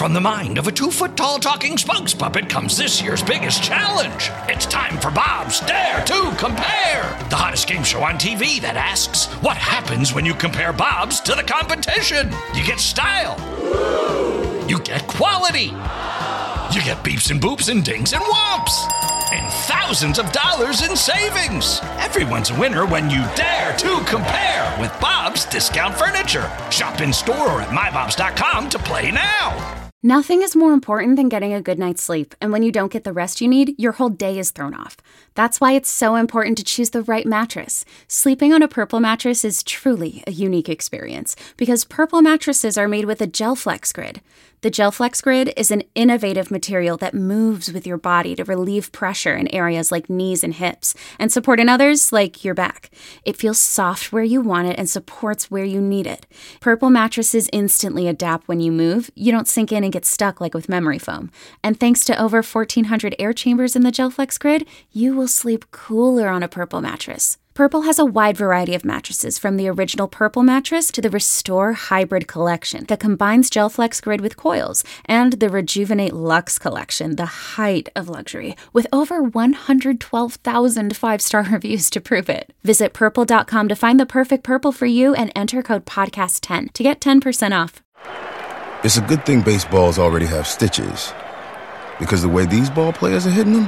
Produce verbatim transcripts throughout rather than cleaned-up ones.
From the mind of a two-foot-tall talking spokes puppet comes this year's biggest challenge. It's time for Bob's Dare to Compare, the hottest game show on T V that asks, what happens when you compare Bobs to the competition? You get style. You get quality. You get beeps and boops and dings and whomps. And thousands of dollars in savings. Everyone's a winner when you dare to compare with Bob's Discount Furniture. Shop in store or at my bobs dot com to play now. Nothing is more important than getting a good night's sleep, and when you don't get the rest you need, your whole day is thrown off. That's why it's so important to choose the right mattress. Sleeping on a Purple mattress is truly a unique experience, because Purple mattresses are made with a GelFlex Grid. The GelFlex Grid is an innovative material that moves with your body to relieve pressure in areas like knees and hips, and support in others like your back. It feels soft where you want it and supports where you need it. Purple mattresses instantly adapt when you move. You don't sink in and get stuck like with memory foam. And thanks to over fourteen hundred air chambers in the GelFlex Grid, you will sleep cooler on a Purple mattress. Purple has a wide variety of mattresses, from the original Purple mattress to the Restore Hybrid collection that combines GelFlex Grid with coils, and the Rejuvenate Luxe collection, the height of luxury, with over one hundred twelve thousand five-star reviews to prove it. Visit purple dot com to find the perfect Purple for you and enter code podcast ten to get ten percent off. It's a good thing baseballs already have stitches, because the way these ball players are hitting them,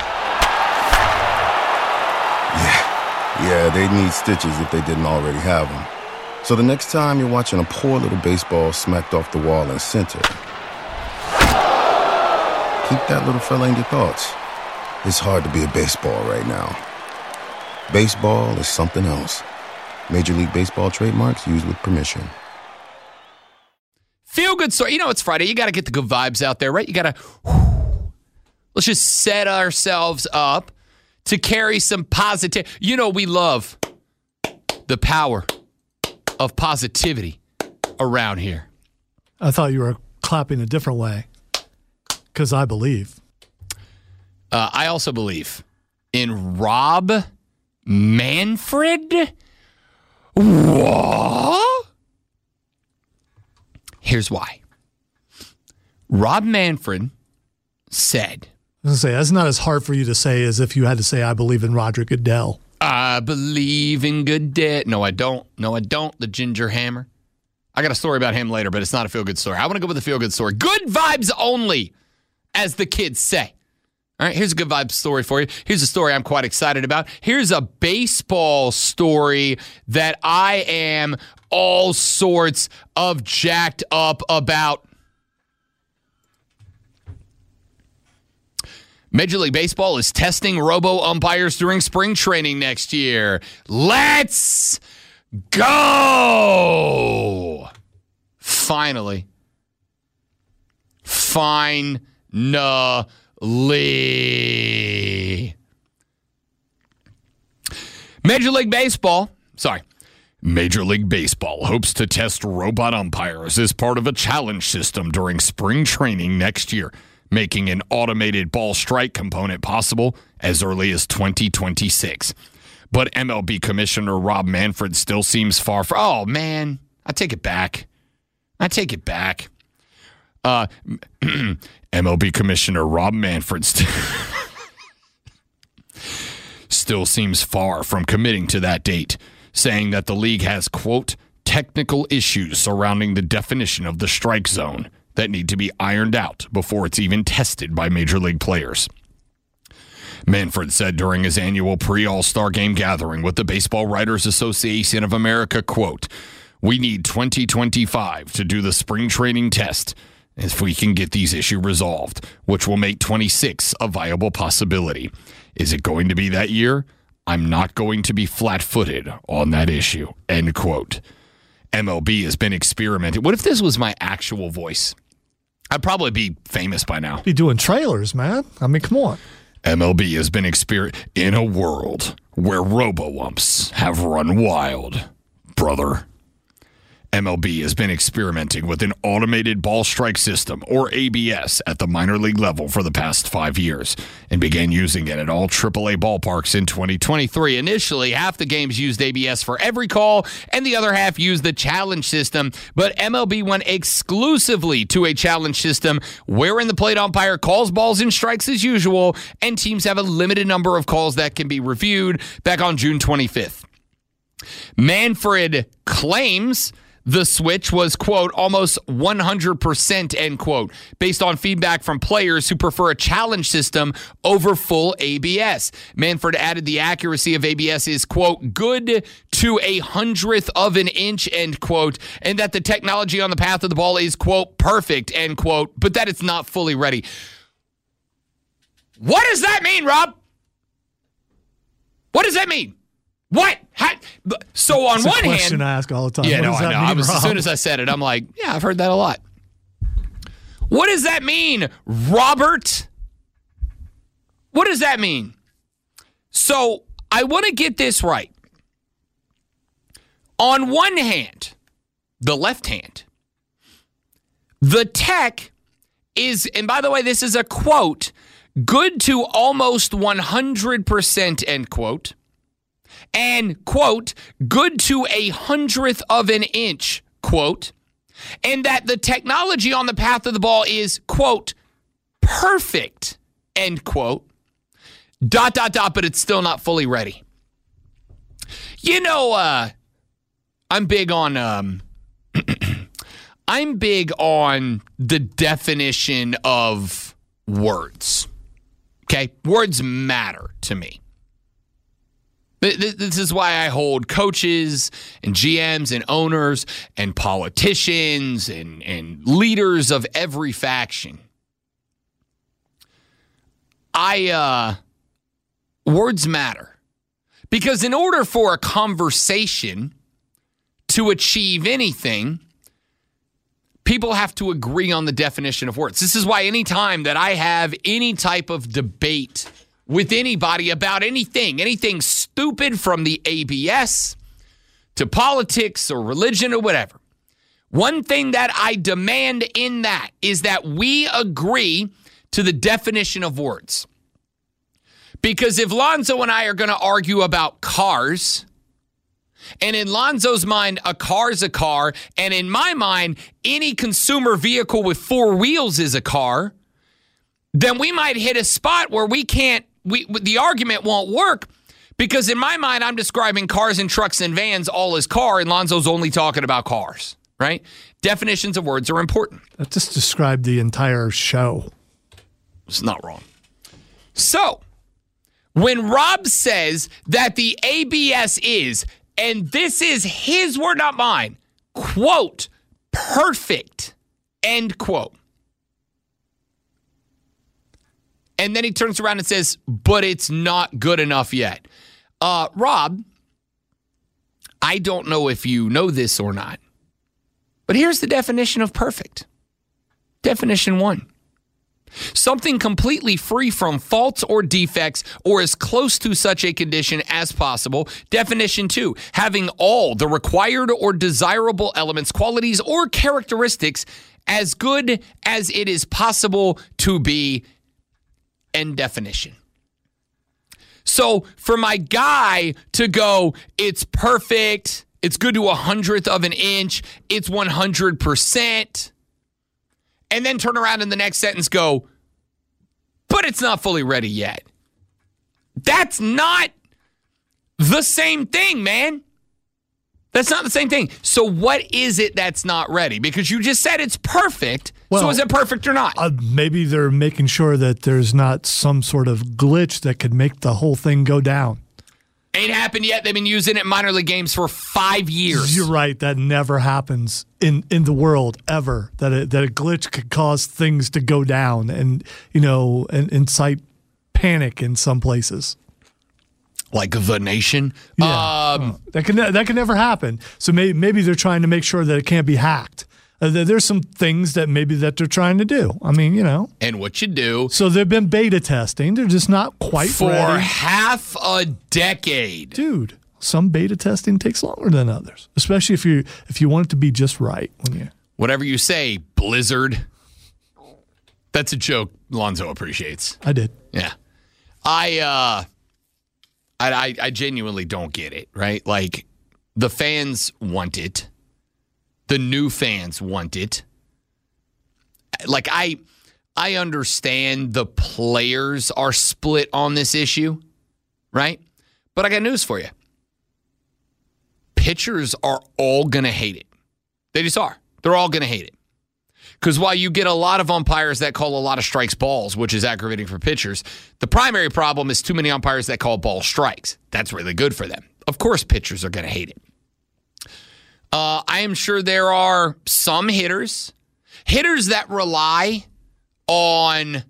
yeah. Yeah, they need stitches if they didn't already have them. So the next time you're watching a poor little baseball smacked off the wall in center, keep that little fella in your thoughts. It's hard to be a baseball right now. Baseball is something else. Major League Baseball trademarks used with permission. Feel good story. You know, it's Friday. You got to get the good vibes out there, right? You got to, let's just set ourselves up to carry some positive. You know, we love the power of positivity around here. I thought you were clapping a different way, because I believe. Uh, I also believe in Rob Manfred. What? Here's why. Rob Manfred said, I was going to say, that's not as hard for you to say as if you had to say, I believe in Roger Goodell. I believe in Goodell. No, I don't. No, I don't. The Ginger Hammer. I got a story about him later, but it's not a feel-good story. I want to go with a feel-good story. Good vibes only, as the kids say. All right, here's a good vibe story for you. Here's a story I'm quite excited about. Here's a baseball story that I am all sorts of jacked up about. Major League Baseball is testing robo-umpires during spring training next year. Let's go! Finally. Finally. Major League Baseball, sorry. Major League Baseball hopes to test robot umpires as part of a challenge system during spring training next year, making an automated ball strike component possible as early as twenty twenty-six. But M L B Commissioner Rob Manfred still seems far from... Oh, man. I take it back. I take it back. Uh, M L B Commissioner Rob Manfred st- still seems far from committing to that date, saying that the league has, quote, technical issues surrounding the definition of the strike zone that need to be ironed out before it's even tested by major league players. Manfred said during his annual pre-All-Star Game gathering with the Baseball Writers Association of America, quote, we need twenty twenty-five to do the spring training test if we can get these issues resolved, which will make twenty-six a viable possibility. Is it going to be that year? I'm not going to be flat-footed on that issue, end quote. M L B has been experimenting. What if this was my actual voice? I'd probably be famous by now. Be doing trailers, man. I mean, come on. M L B has been exper- in a world where robo-umps have run wild, brother. M L B has been experimenting with an automated ball strike system, or A B S, at the minor league level for the past five years and began using it at all triple A ballparks in twenty twenty-three. Initially, half the games used A B S for every call, and the other half used the challenge system, but M L B went exclusively to a challenge system wherein the plate umpire calls balls and strikes as usual, and teams have a limited number of calls that can be reviewed back on June twenty-fifth. Manfred claims the switch was, quote, almost one hundred percent, end quote, based on feedback from players who prefer a challenge system over full A B S. Manfred added the accuracy of A B S is, quote, good to a hundredth of an inch, end quote, and that the technology on the path of the ball is, quote, perfect, end quote, but that it's not fully ready. What does that mean, Rob? What does that mean? What? How? So on it's one a question hand, I ask all the time. Yeah, what no, does I that know. mean, I was, Rob? as soon as I said it, I'm like, yeah, I've heard that a lot. What does that mean, Robert? What does that mean? So I want to get this right. On one hand, the left hand, the tech is, and by the way, this is a quote, good to almost one hundred percent, end quote. And, quote, good to a hundredth of an inch, quote, and that the technology on the path of the ball is, quote, perfect, end quote, dot, dot, dot, but it's still not fully ready. You know, uh, I'm big on, um, I'm big on the definition of words, okay? Words matter to me. This is why I hold coaches and G Ms and owners and politicians and, and leaders of every faction. I, uh, words matter. Because in order for a conversation to achieve anything, people have to agree on the definition of words. This is why any time that I have any type of debate with anybody about anything, anything stupid from the A B S to politics or religion or whatever, one thing that I demand in that is that we agree to the definition of words. Because if Lonzo and I are going to argue about cars, and in Lonzo's mind, a car's a car, and in my mind, any consumer vehicle with four wheels is a car, then we might hit a spot where we can't, we the argument won't work, because in my mind, I'm describing cars and trucks and vans all as car, and Lonzo's only talking about cars, right? Definitions of words are important. That just described the entire show. It's not wrong. So, when Rob says that the A B S is, and this is his word, not mine, quote, perfect, end quote. And then he turns around and says, but it's not good enough yet. Uh, Rob, I don't know if you know this or not, but here's the definition of perfect. Definition one. Something completely free from faults or defects or as close to such a condition as possible. Definition two, having all the required or desirable elements, qualities, or characteristics as good as it is possible to be. End definition. So for my guy to go, it's perfect, it's good to a hundredth of an inch, it's one hundred percent, and then turn around in the next sentence go, but it's not fully ready yet. That's not the same thing, man. That's not the same thing. So what is it that's not ready? Because you just said it's perfect. Well, so is it perfect or not? Uh, maybe they're making sure that there's not some sort of glitch that could make the whole thing go down. Ain't happened yet. They've been using it in minor league games for five years. You're right. That never happens in, in the world ever. That a, that a glitch could cause things to go down and, you know, and incite panic in some places. Like the nation? Yeah. Um, that can that can never happen. So maybe, maybe they're trying to make sure that it can't be hacked. Uh, there's some things that maybe that they're trying to do. I mean, you know. And what you do. So they've been beta testing. They're just not quite for ready. half a decade. Dude, some beta testing takes longer than others, especially if you if you want it to be just right. When you Whatever you say, Blizzard. That's a joke Lonzo appreciates. I did. Yeah. I, uh, I, I, I genuinely don't get it, right? Like, the fans want it. The new fans want it. Like, I, I understand the players are split on this issue, right? But I got news for you. Pitchers are all going to hate it. They just are. They're all going to hate it. Because while you get a lot of umpires that call a lot of strikes balls, which is aggravating for pitchers, the primary problem is too many umpires that call ball strikes. That's really good for them. Of course, pitchers are going to hate it. Uh, I am sure there are some hitters, hitters that rely on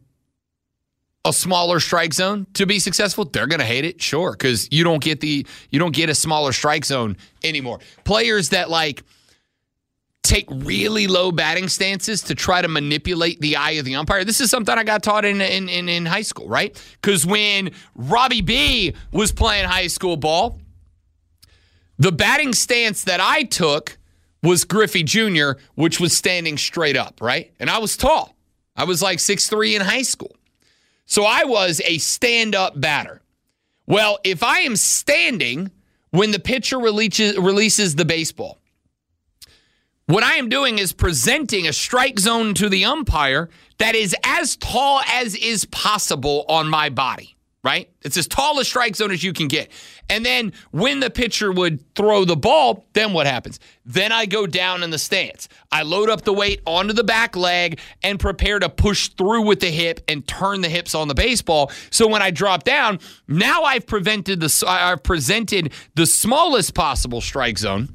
a smaller strike zone to be successful. They're going to hate it, sure, because you don't get the you don't get a smaller strike zone anymore. Players that like take really low batting stances to try to manipulate the eye of the umpire. This is something I got taught in in, in, in high school, right? Because when Robbie B was playing high school ball, the batting stance that I took was Griffey Junior, which was standing straight up, right? And I was tall. I was like six three in high school. So I was a stand-up batter. Well, if I am standing when the pitcher releases, releases the baseball, what I am doing is presenting a strike zone to the umpire that is as tall as is possible on my body, right? It's as tall a strike zone as you can get. And then when the pitcher would throw the ball, then what happens? Then I go down in the stance. I load up the weight onto the back leg and prepare to push through with the hip and turn the hips on the baseball. So when I drop down, now I've prevented the I've presented the smallest possible strike zone.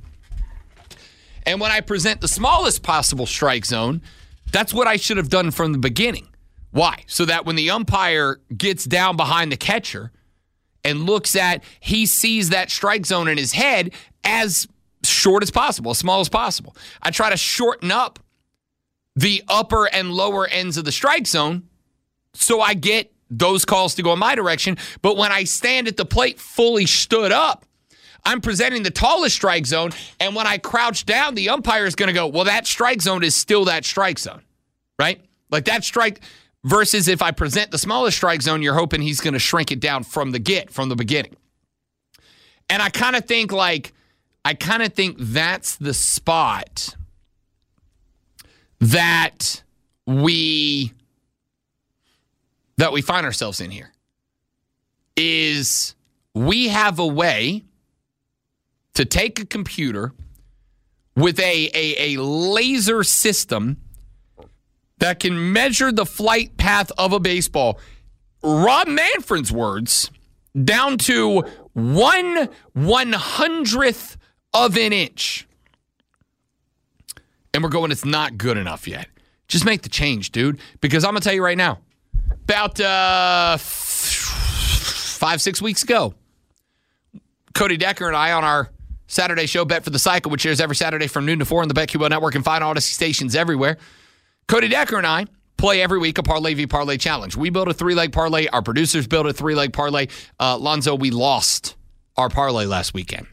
And when I present the smallest possible strike zone, that's what I should have done from the beginning. Why? So that when the umpire gets down behind the catcher and looks at, he sees that strike zone in his head as short as possible, as small as possible. I try to shorten up the upper and lower ends of the strike zone so I get those calls to go in my direction. But when I stand at the plate fully stood up, I'm presenting the tallest strike zone, and when I crouch down, the umpire is going to go, well, that strike zone is still that strike zone, right? Like that strike versus if I present the smallest strike zone, you're hoping he's going to shrink it down from the get, from the beginning. And I kind of think like, I kind of think that's the spot that we, that we find ourselves in here, is we have a way to take a computer with a, a, a laser system that can measure the flight path of a baseball, Rob Manfred's words, down to one one hundredth of an inch. And we're going, it's not good enough yet. Just make the change, dude. Because I'm going to tell you right now, about uh, five, six weeks ago, Cody Decker and I on our Saturday show, Bet for the Cycle, which airs every Saturday from noon to four on the BetQL Network and fine Odyssey stations everywhere. Cody Decker and I play every week a Parlay v Parlay Challenge. We build a three-leg parlay. Our producers build a three-leg parlay. Uh, Lonzo, we lost our parlay last weekend,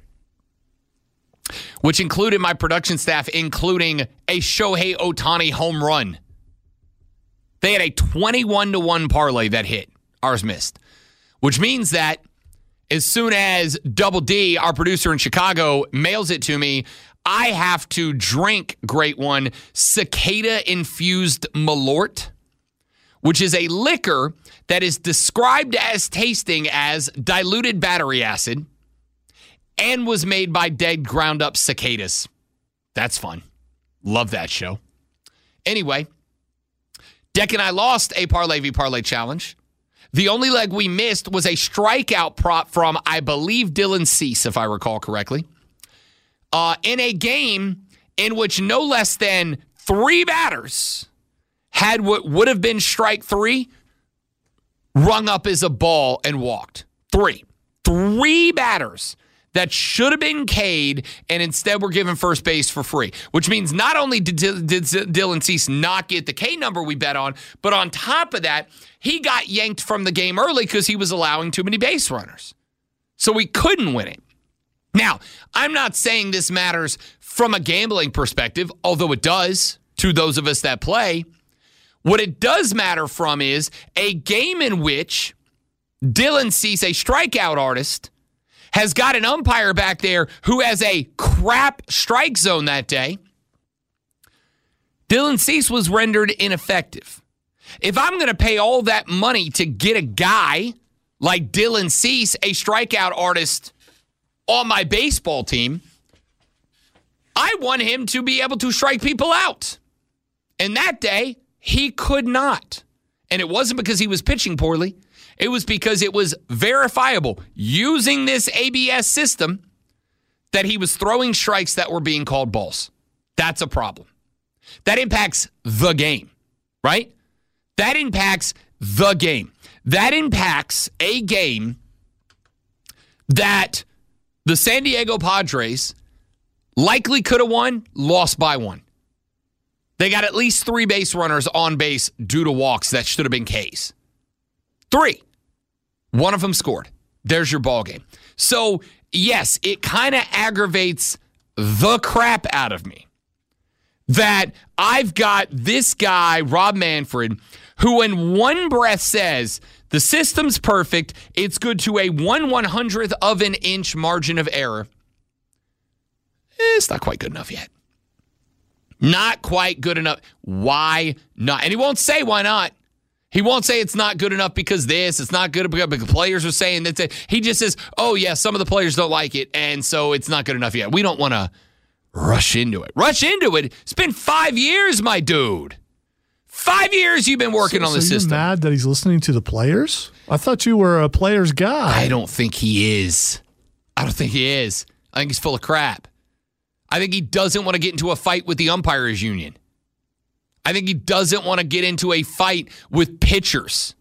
which included my production staff, including a Shohei Ohtani home run. They had a twenty-one to one parlay that hit. Ours missed, which means that as soon as Double D, our producer in Chicago, mails it to me, I have to drink, great one, cicada-infused Malort, which is a liquor that is described as tasting as diluted battery acid and was made by dead ground-up cicadas. That's fun. Love that show. Anyway, Deck and I lost a Parlay v Parlay Challenge. The only leg we missed was a strikeout prop from, I believe, Dylan Cease, if I recall correctly, uh, in a game in which no less than three batters had what would have been strike three rung up as a ball and walked. Three. Three batters that should have been K'd and instead were given first base for free, which means not only did, did Dylan Cease not get the K number we bet on, but on top of that, he got yanked from the game early because he was allowing too many base runners. So we couldn't win it. Now, I'm not saying this matters from a gambling perspective, although it does to those of us that play. What it does matter from is a game in which Dylan Cease, a strikeout artist, has got an umpire back there who has a crap strike zone that day. Dylan Cease was rendered ineffective. If I'm going to pay all that money to get a guy like Dylan Cease, a strikeout artist, on my baseball team, I want him to be able to strike people out. And that day, he could not. And it wasn't because he was pitching poorly. It was because it was verifiable using this A B S system that he was throwing strikes that were being called balls. That's a problem. That impacts the game, right? That impacts the game. That impacts a game that the San Diego Padres likely could have won, lost by one. They got at least three base runners on base due to walks that should have been Ks. Three. One of them scored. There's your ball game. So, yes, it kind of aggravates the crap out of me that I've got this guy, Rob Manfred, who in one breath says the system's perfect, it's good to a one one hundredth of an inch margin of error. It's not quite good enough yet. Not quite good enough. Why not? And he won't say why not. He won't say it's not good enough because this, it's not good because the players are saying that. He just says, oh, yeah, some of the players don't like it, and so it's not good enough yet. We don't want to rush into it. Rush into it? It's been five years, my dude. Five years you've been working so, on the so system. You're mad that he's listening to the players? I thought you were a players guy. I don't think he is. I don't think he is. I think he's full of crap. I think he doesn't want to get into a fight with the umpires union. I think he doesn't want to get into a fight with pitchers.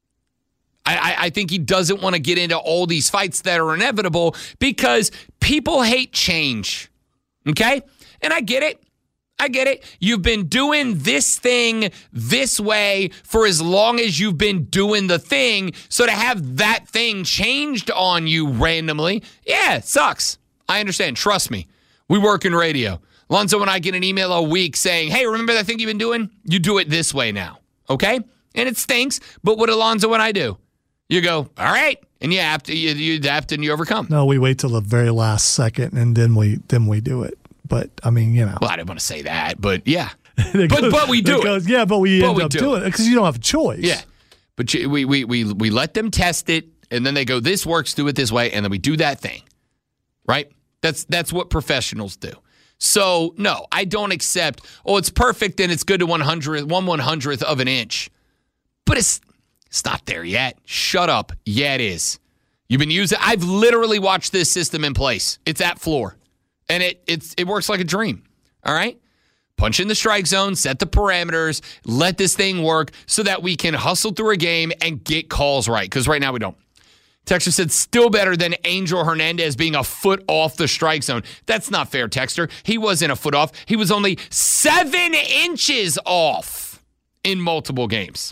I, I, I think he doesn't want to get into all these fights that are inevitable because people hate change. Okay? And I get it. I get it. You've been doing this thing this way for as long as you've been doing the thing. So to have that thing changed on you randomly, yeah, it sucks. I understand. Trust me. We work in radio. Lonzo and I get an email a week saying, hey, remember that thing you've been doing? You do it this way now. Okay? And it stinks. But what do Lonzo and I do? You go, all right. And you adapt, you, you adapt and you overcome. No, we wait till the very last second and then we then we do it. But, I mean, you know. Well, I didn't want to say that, but yeah. but, goes, but we do it. Goes, yeah, but we but end we up do doing it because you don't have a choice. Yeah. But you, we, we, we, we let them test it, and then they go, this works, do it this way, and then we do that thing. Right? That's that's what professionals do. So, no, I don't accept, oh, it's perfect and it's good to one hundredth, one one hundredth of an inch. But it's it's not there yet. Shut up. Yeah, it is. You've been using I've literally watched this system in place. It's at floor. And it it's it works like a dream. All right? Punch in the strike zone, set the parameters, let this thing work so that we can hustle through a game and get calls right. Because right now we don't. Texter said, still better than Angel Hernandez being a foot off the strike zone. That's not fair, Texter. He wasn't a foot off. He was only seven inches off in multiple games.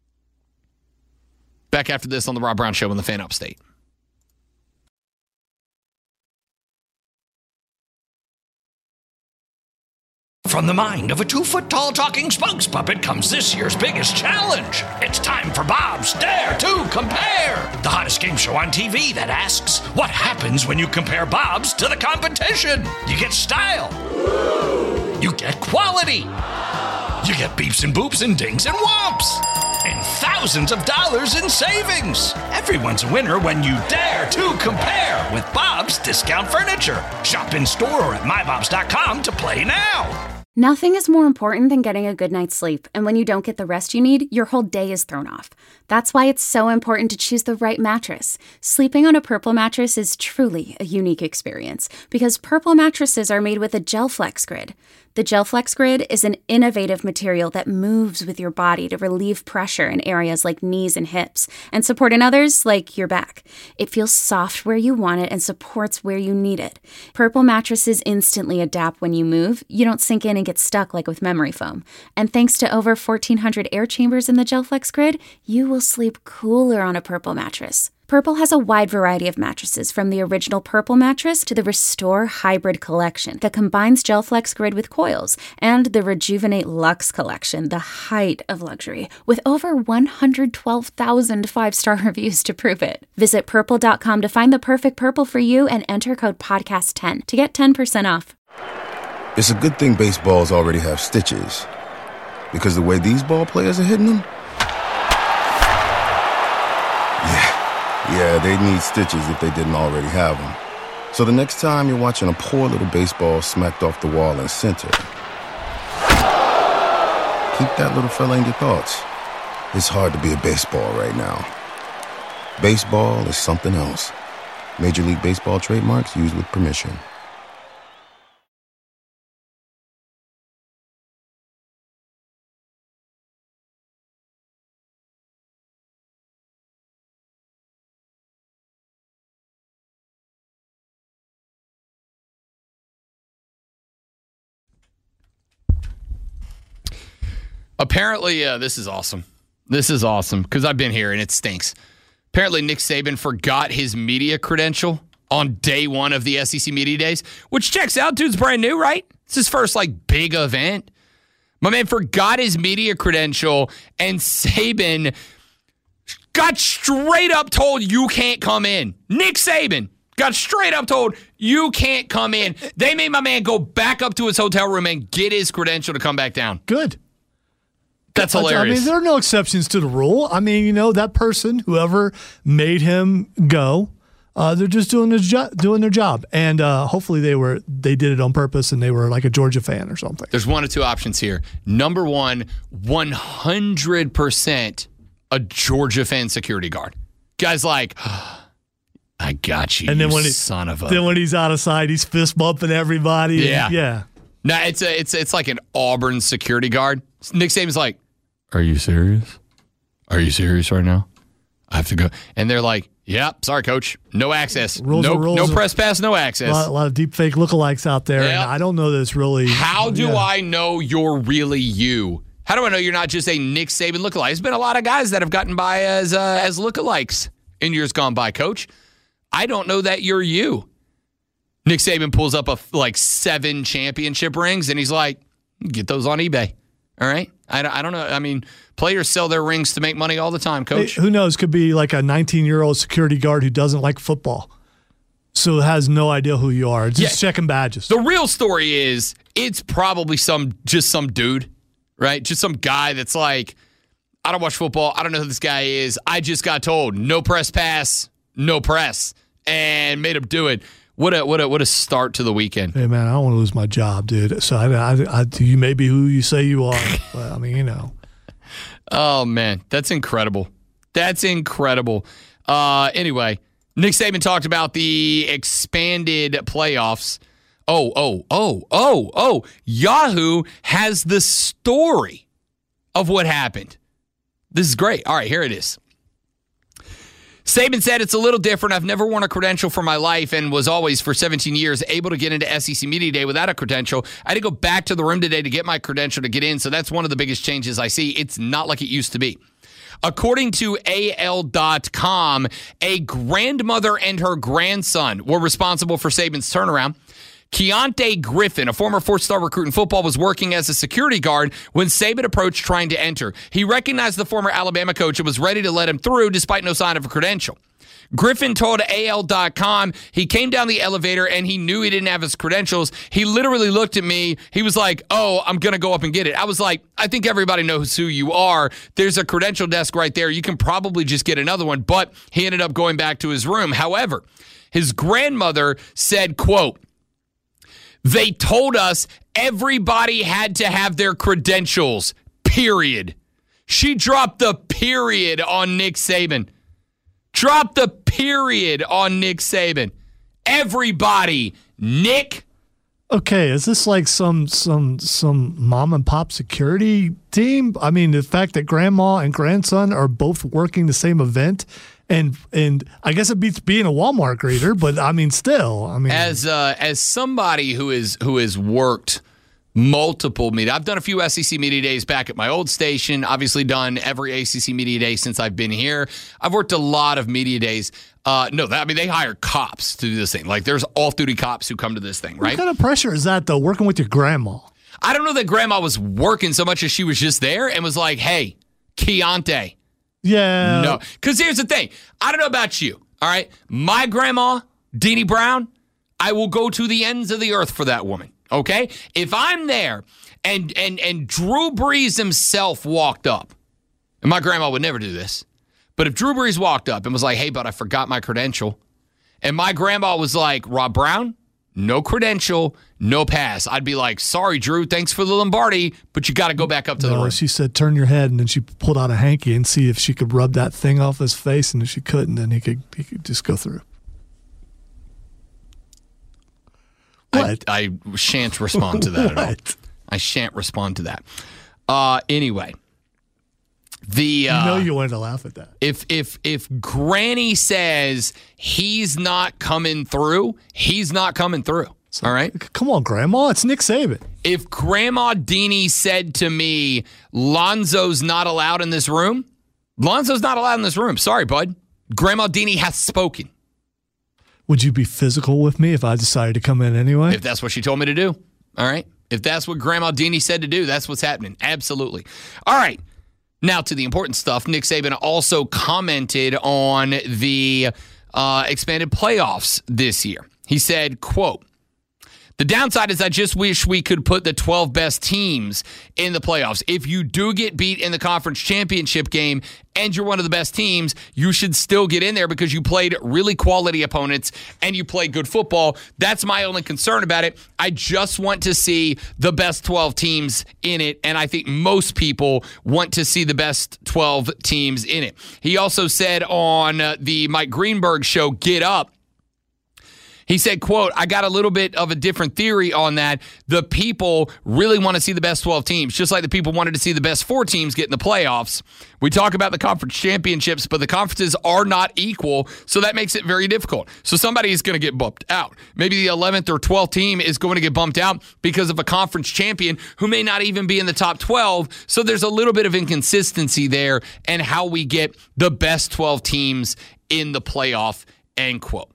Back after this on the Rob Brown Show on the Fan Upstate. From the mind of a two-foot-tall talking spokes puppet comes this year's biggest challenge. It's time for Bob's Dare to Compare, the hottest game show on T V that asks, what happens when you compare Bob's to the competition? You get style. You get quality. You get beeps and boops and dings and whomps. And thousands of dollars in savings. Everyone's a winner when you dare to compare with Bob's Discount Furniture. Shop in store or at my bobs dot com to play now. Nothing is more important than getting a good night's sleep, and when you don't get the rest you need, your whole day is thrown off. That's why it's so important to choose the right mattress. Sleeping on a Purple mattress is truly a unique experience because Purple mattresses are made with a GelFlex Grid. The GelFlex Grid is an innovative material that moves with your body to relieve pressure in areas like knees and hips and support in others like your back. It feels soft where you want it and supports where you need it. Purple mattresses instantly adapt when you move. You don't sink in and get stuck like with memory foam. And thanks to over fourteen hundred air chambers in the GelFlex Grid, you will sleep cooler on a Purple mattress. Purple has a wide variety of mattresses, from the original Purple mattress to the Restore Hybrid collection that combines GelFlex Grid with coils, and the Rejuvenate Luxe collection, the height of luxury, with over one hundred twelve thousand five-star reviews to prove it. Visit purple dot com to find the perfect Purple for you and enter code podcast ten to get ten percent off. It's a good thing baseballs already have stitches, because the way these ball players are hitting them, yeah, yeah, they'd need stitches if they didn't already have them. So the next time you're watching a poor little baseball smacked off the wall in center, keep that little fella in your thoughts. It's hard to be a baseball right now. Baseball is something else. Major League Baseball trademarks used with permission. Apparently, uh, this is awesome. This is awesome because I've been here and it stinks. Apparently, Nick Saban forgot his media credential on day one of the S E C Media Days, which checks out. Dude's brand new, right? It's his first, like, big event. My man forgot his media credential, and Saban got straight up told, you can't come in. Nick Saban got straight up told, you can't come in. They made my man go back up to his hotel room and get his credential to come back down. Good. That's hilarious. I mean, there are no exceptions to the rule. I mean, you know, that person, whoever made him go, uh, they're just doing their, jo- doing their job. And uh, hopefully they were they did it on purpose and they were like a Georgia fan or something. There's one or two options here. Number one, one hundred percent a Georgia fan security guard. Guy's like, oh, I got you, and then you when he, son of a... Then when he's out of sight, he's fist bumping everybody. Yeah. And, yeah. No, it's a, it's it's like an Auburn security guard. Nick Saban's like, are you serious? Are you serious right now? I have to go. And they're like, yep, yeah, sorry, coach. No access. Rules no, are rules. No press pass, no access. A lot, a lot of deep fake lookalikes out there. Yep. And I don't know that it's really. How do yeah. I know you're really you? How do I know you're not just a Nick Saban lookalike? There's been a lot of guys that have gotten by as uh, as lookalikes in years gone by, coach. I don't know that you're you. Nick Saban pulls up a, like seven championship rings, and he's like, get those on eBay. All right? I, I don't know. I mean, players sell their rings to make money all the time, coach. Hey, who knows? Could be like a nineteen-year-old security guard who doesn't like football, so has no idea who you are. Just yeah. checking badges. The real story is it's probably some just some dude, right? Just some guy that's like, I don't watch football. I don't know who this guy is. I just got told no press pass, no press, and made him do it. What a what a what a start to the weekend. Hey man, I don't want to lose my job, dude. So I, I, I, you may be who you say you are, but I mean, you know. Oh man, that's incredible. That's incredible. Uh, anyway, Nick Saban talked about the expanded playoffs. Oh oh oh oh oh! Yahoo has the story of what happened. This is great. All right, here it is. Saban said, it's a little different. I've never worn a credential for my life and was always, for seventeen years, able to get into S E C Media Day without a credential. I had to go back to the room today to get my credential to get in, so that's one of the biggest changes I see. It's not like it used to be. According to A L dot com, a grandmother and her grandson were responsible for Saban's turnaround. Keontae Griffin, a former four-star recruit in football, was working as a security guard when Saban approached trying to enter. He recognized the former Alabama coach and was ready to let him through despite no sign of a credential. Griffin told A L dot com he came down the elevator and he knew he didn't have his credentials. He literally looked at me. He was like, oh, I'm going to go up and get it. I was like, I think everybody knows who you are. There's a credential desk right there. You can probably just get another one. But he ended up going back to his room. However, his grandmother said, quote, they told us everybody had to have their credentials, period. She dropped the period on Nick Saban. Drop the period on Nick Saban. Everybody, Nick. Okay, is this like some some some mom and pop security team? I mean, the fact that grandma and grandson are both working the same event, and and I guess it beats being a Walmart greeter, but I mean, still, I mean, as uh, as somebody who is who has worked multiple media. I've done a few S E C media days back at my old station. Obviously done every A C C media day since I've been here. I've worked a lot of media days. Uh, no, that, I mean, they hire cops to do this thing. Like, there's off-duty cops who come to this thing, right? What kind of pressure is that, though, working with your grandma? I don't know that grandma was working so much as she was just there and was like, hey, Keontae. Yeah. No. Because here's the thing. I don't know about you, all right? My grandma, Deanie Brown, I will go to the ends of the earth for that woman. Okay? If I'm there and and and Drew Brees himself walked up, and my grandma would never do this, but if Drew Brees walked up and was like, hey, but I forgot my credential, and my grandma was like, Rob Brown, no credential, no pass, I'd be like, sorry, Drew, thanks for the Lombardi, but you got to go back up to no, the room. She said, turn your head, and then she pulled out a hanky and see if she could rub that thing off his face, and if she couldn't, then he could, he could just go through. What? I, I shan't respond to that at all. What? I shan't respond to that. Uh, anyway, the uh, you know you wanted to laugh at that. If if if Granny says he's not coming through, he's not coming through. So, all right? Come on, Grandma. It's Nick Saban. If Grandma Deanie said to me, Lonzo's not allowed in this room, Lonzo's not allowed in this room. Sorry, bud. Grandma Deanie has spoken. Would you be physical with me if I decided to come in anyway? If that's what she told me to do. All right. If that's what Grandma Deanie said to do, that's what's happening. Absolutely. All right. Now to the important stuff. Nick Saban also commented on the uh, expanded playoffs this year. He said, quote, the downside is I just wish we could put the twelve best teams in the playoffs. If you do get beat in the conference championship game and you're one of the best teams, you should still get in there because you played really quality opponents and you played good football. That's my only concern about it. I just want to see the best twelve teams in it, and I think most people want to see the best twelve teams in it. He also said on uh, the Mike Greenberg show, Get Up, he said, quote, I got a little bit of a different theory on that. The people really want to see the best twelve teams, just like the people wanted to see the best four teams get in the playoffs. We talk about the conference championships, but the conferences are not equal, so that makes it very difficult. So somebody is going to get bumped out. Maybe the eleventh or twelfth team is going to get bumped out because of a conference champion who may not even be in the top twelve. So there's a little bit of inconsistency there and how we get the best twelve teams in the playoff, end quote.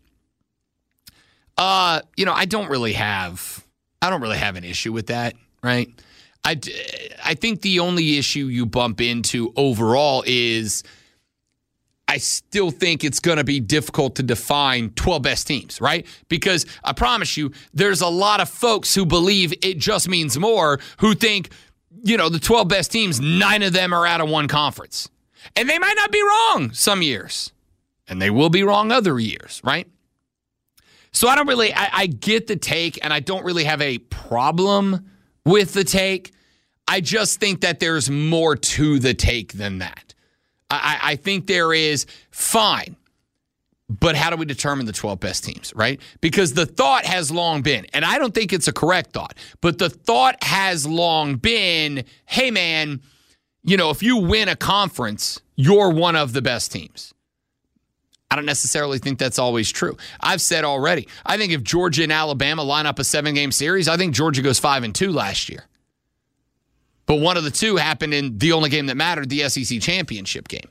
Uh, you know, I don't really have, I don't really have an issue with that, right? I, I think the only issue you bump into overall is I still think it's going to be difficult to define twelve best teams, right? Because I promise you, there's a lot of folks who believe it just means more, who think, you know, the twelve best teams, nine of them are out of one conference. And they might not be wrong some years. And they will be wrong other years, right? So I don't really, I, I get the take, and I don't really have a problem with the take. I just think that there's more to the take than that. I, I think there is, fine, but how do we determine the twelve best teams, right? Because the thought has long been, and I don't think it's a correct thought, but the thought has long been, hey man, you know, if you win a conference, you're one of the best teams. I don't necessarily think that's always true. I've said already, I think if Georgia and Alabama line up a seven-game series, I think Georgia goes five and two last year. But one of the two happened in the only game that mattered, the S E C championship game.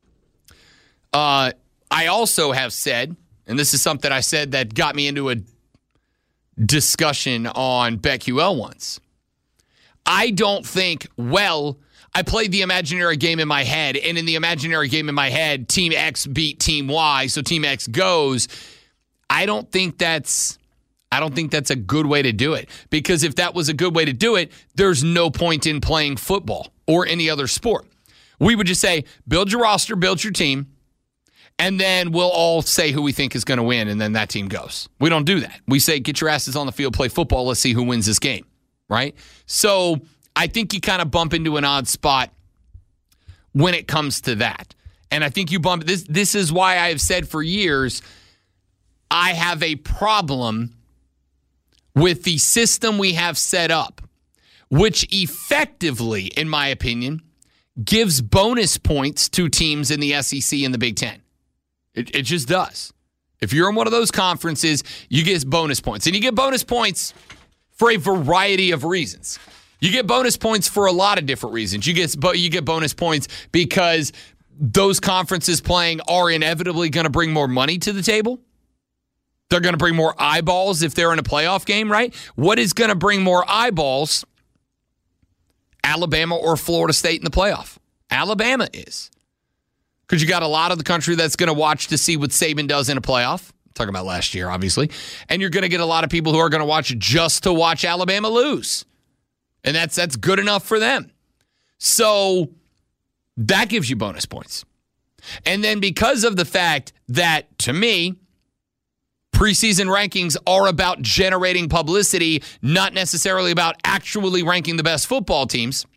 Uh, I also have said, and this is something I said that got me into a discussion on BetQL once. I don't think, well, I played the imaginary game in my head, and in the imaginary game in my head, Team X beat Team Y, so Team X goes. I don't think that's I don't think that's a good way to do it, because if that was a good way to do it, there's no point in playing football or any other sport. We would just say, build your roster, build your team, and then we'll all say who we think is going to win, and then that team goes. We don't do that. We say, get your asses on the field, play football, let's see who wins this game, right? So I think you kind of bump into an odd spot when it comes to that. And I think you bump, this This is why I have said for years, I have a problem with the system we have set up, which effectively, in my opinion, gives bonus points to teams in the S E C and the Big Ten. It, it just does. If you're in one of those conferences, you get bonus points. And you get bonus points for a variety of reasons. You get bonus points for a lot of different reasons. You get you get bonus points because those conferences playing are inevitably going to bring more money to the table. They're going to bring more eyeballs if they're in a playoff game, right? What is going to bring more eyeballs? Alabama or Florida State in the playoff? Alabama is. Because you got a lot of the country that's going to watch to see what Saban does in a playoff. I'm talking about last year, obviously. And you're going to get a lot of people who are going to watch just to watch Alabama lose. And that's that's good enough for them. So that gives you bonus points. And then because of the fact that, to me, preseason rankings are about generating publicity, not necessarily about actually ranking the best football teams,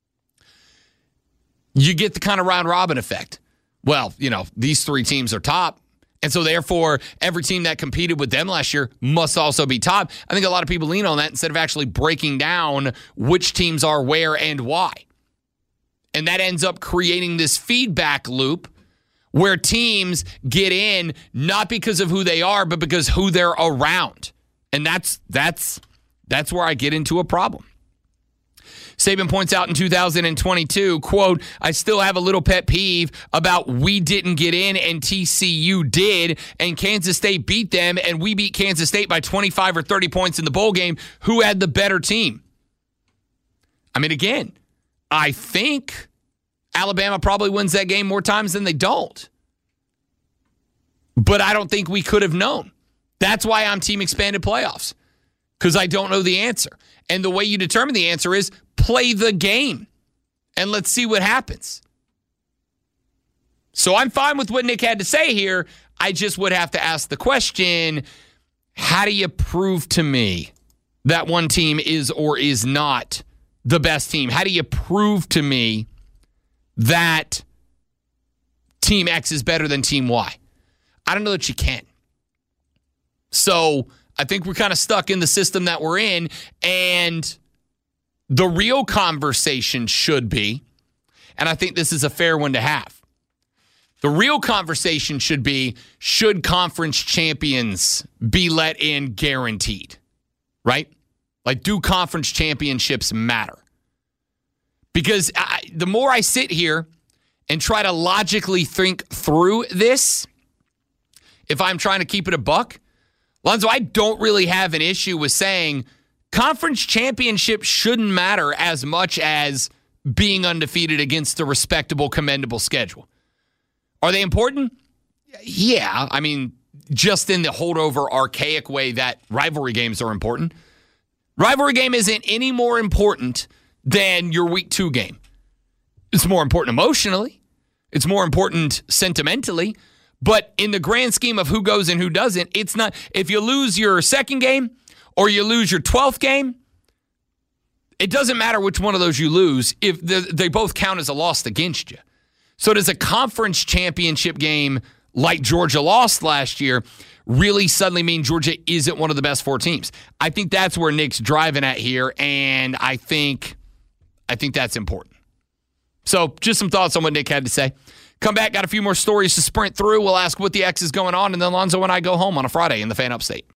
you get the kind of round-robin effect. Well, you know, these three teams are top, and so therefore every team that competed with them last year must also be top. I think a lot of people lean on that instead of actually breaking down which teams are where and why. And that ends up creating this feedback loop where teams get in not because of who they are, but because who they're around. And that's that's that's where I get into a problem. Saban points out in two thousand twenty-two, quote, I still have a little pet peeve about we didn't get in and T C U did, and Kansas State beat them, and we beat Kansas State by twenty-five or thirty points in the bowl game. Who had the better team? I mean, again, I think Alabama probably wins that game more times than they don't. But I don't think we could have known. That's why I'm team expanded playoffs, because I don't know the answer. And the way you determine the answer is play the game, and let's see what happens. So I'm fine with what Nick had to say here. I just would have to ask the question, how do you prove to me that one team is or is not the best team? How do you prove to me that Team X is better than Team Y? I don't know that you can. So I think we're kind of stuck in the system that we're in, and the real conversation should be, and I think this is a fair one to have, the real conversation should be, should conference champions be let in guaranteed, right? Like, do conference championships matter? Because I, the more I sit here and try to logically think through this, if I'm trying to keep it a buck, Lonzo, I don't really have an issue with saying conference championship shouldn't matter as much as being undefeated against a respectable, commendable schedule. Are they important? Yeah. I mean, just in the holdover, archaic way that rivalry games are important. Rivalry game isn't any more important than your week two game. It's more important emotionally. It's more important sentimentally. But in the grand scheme of who goes and who doesn't, it's not. If you lose your second game or you lose your twelfth game, it doesn't matter which one of those you lose if they both count as a loss against you. So does a conference championship game like Georgia lost last year really suddenly mean Georgia isn't one of the best four teams? I think that's where Nick's driving at here, and I think, I think that's important. So just some thoughts on what Nick had to say. Come back, got a few more stories to sprint through. We'll ask what the X is going on, and then Lonzo and I go home on a Friday in the Fan Upstate.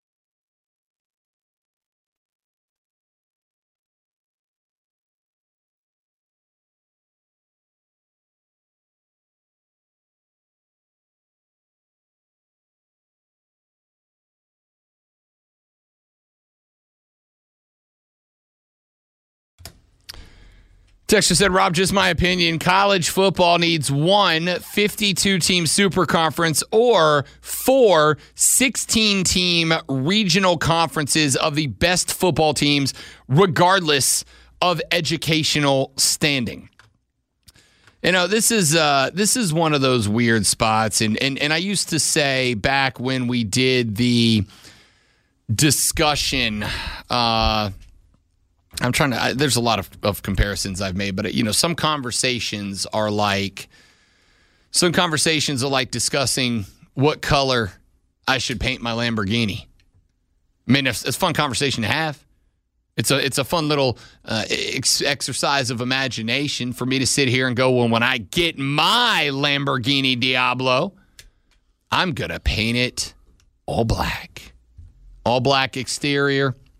Texture said, Rob, just my opinion. College football needs one fifty-two team super conference or four sixteen team regional conferences of the best football teams, regardless of educational standing. You know, this is uh, this is one of those weird spots. And, and, and I used to say back when we did the discussion, uh, I'm trying to, I, there's a lot of, of comparisons I've made, but, you know, some conversations are like, some conversations are like discussing what color I should paint my Lamborghini. I mean, it's, it's a fun conversation to have. It's a, it's a fun little uh, ex- exercise of imagination for me to sit here and go, well, when I get my Lamborghini Diablo, I'm going to paint it all black. All black exterior.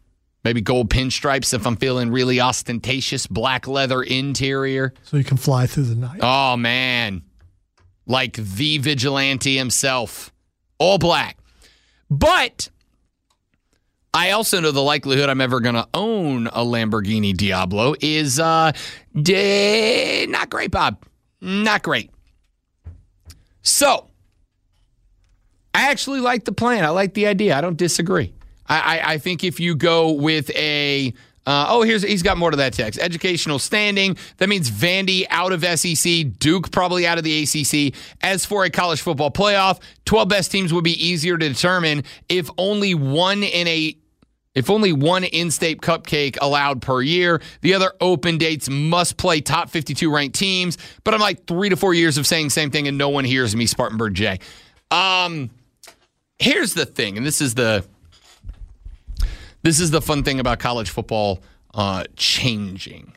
Maybe gold pinstripes if I'm feeling really ostentatious. Black leather interior. So you can fly through the night. Oh, man. Like the vigilante himself. All black. But I also know the likelihood I'm ever going to own a Lamborghini Diablo is uh, d- not great, Bob. Not great. So, I actually like the plan. I like the idea. I don't disagree. I, I, I think if you go with a, uh, oh, here's he's got more to that text. Educational standing. That means Vandy out of S E C, Duke probably out of the A C C. As for a college football playoff, twelve best teams would be easier to determine if only one in a If only one in-state cupcake allowed per year. The other open dates must play top fifty-two ranked teams. But I'm like three to four years of saying the same thing and no one hears me, Spartanburg J. Um, here's the thing, and this is the this is the fun thing about college football uh, changing.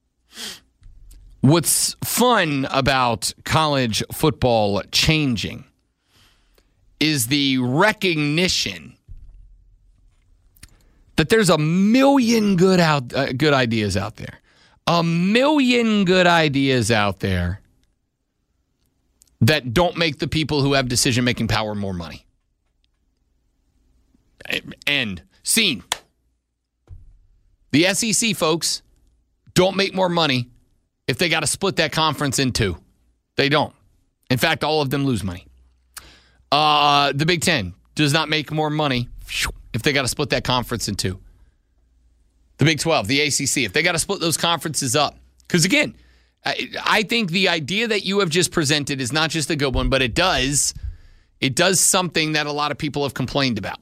What's fun about college football changing is the recognition that there's a million good out uh, good ideas out there. A million good ideas out there that don't make the people who have decision-making power more money. End. Scene. The S E C folks don't make more money if they got to split that conference in two. They don't. In fact, all of them lose money. Uh, the Big Ten does not make more money if they got to split that conference in two. The Big twelve, the A C C, if they got to split those conferences up. Because again, I, I think the idea that you have just presented is not just a good one, but it does, it does something that a lot of people have complained about.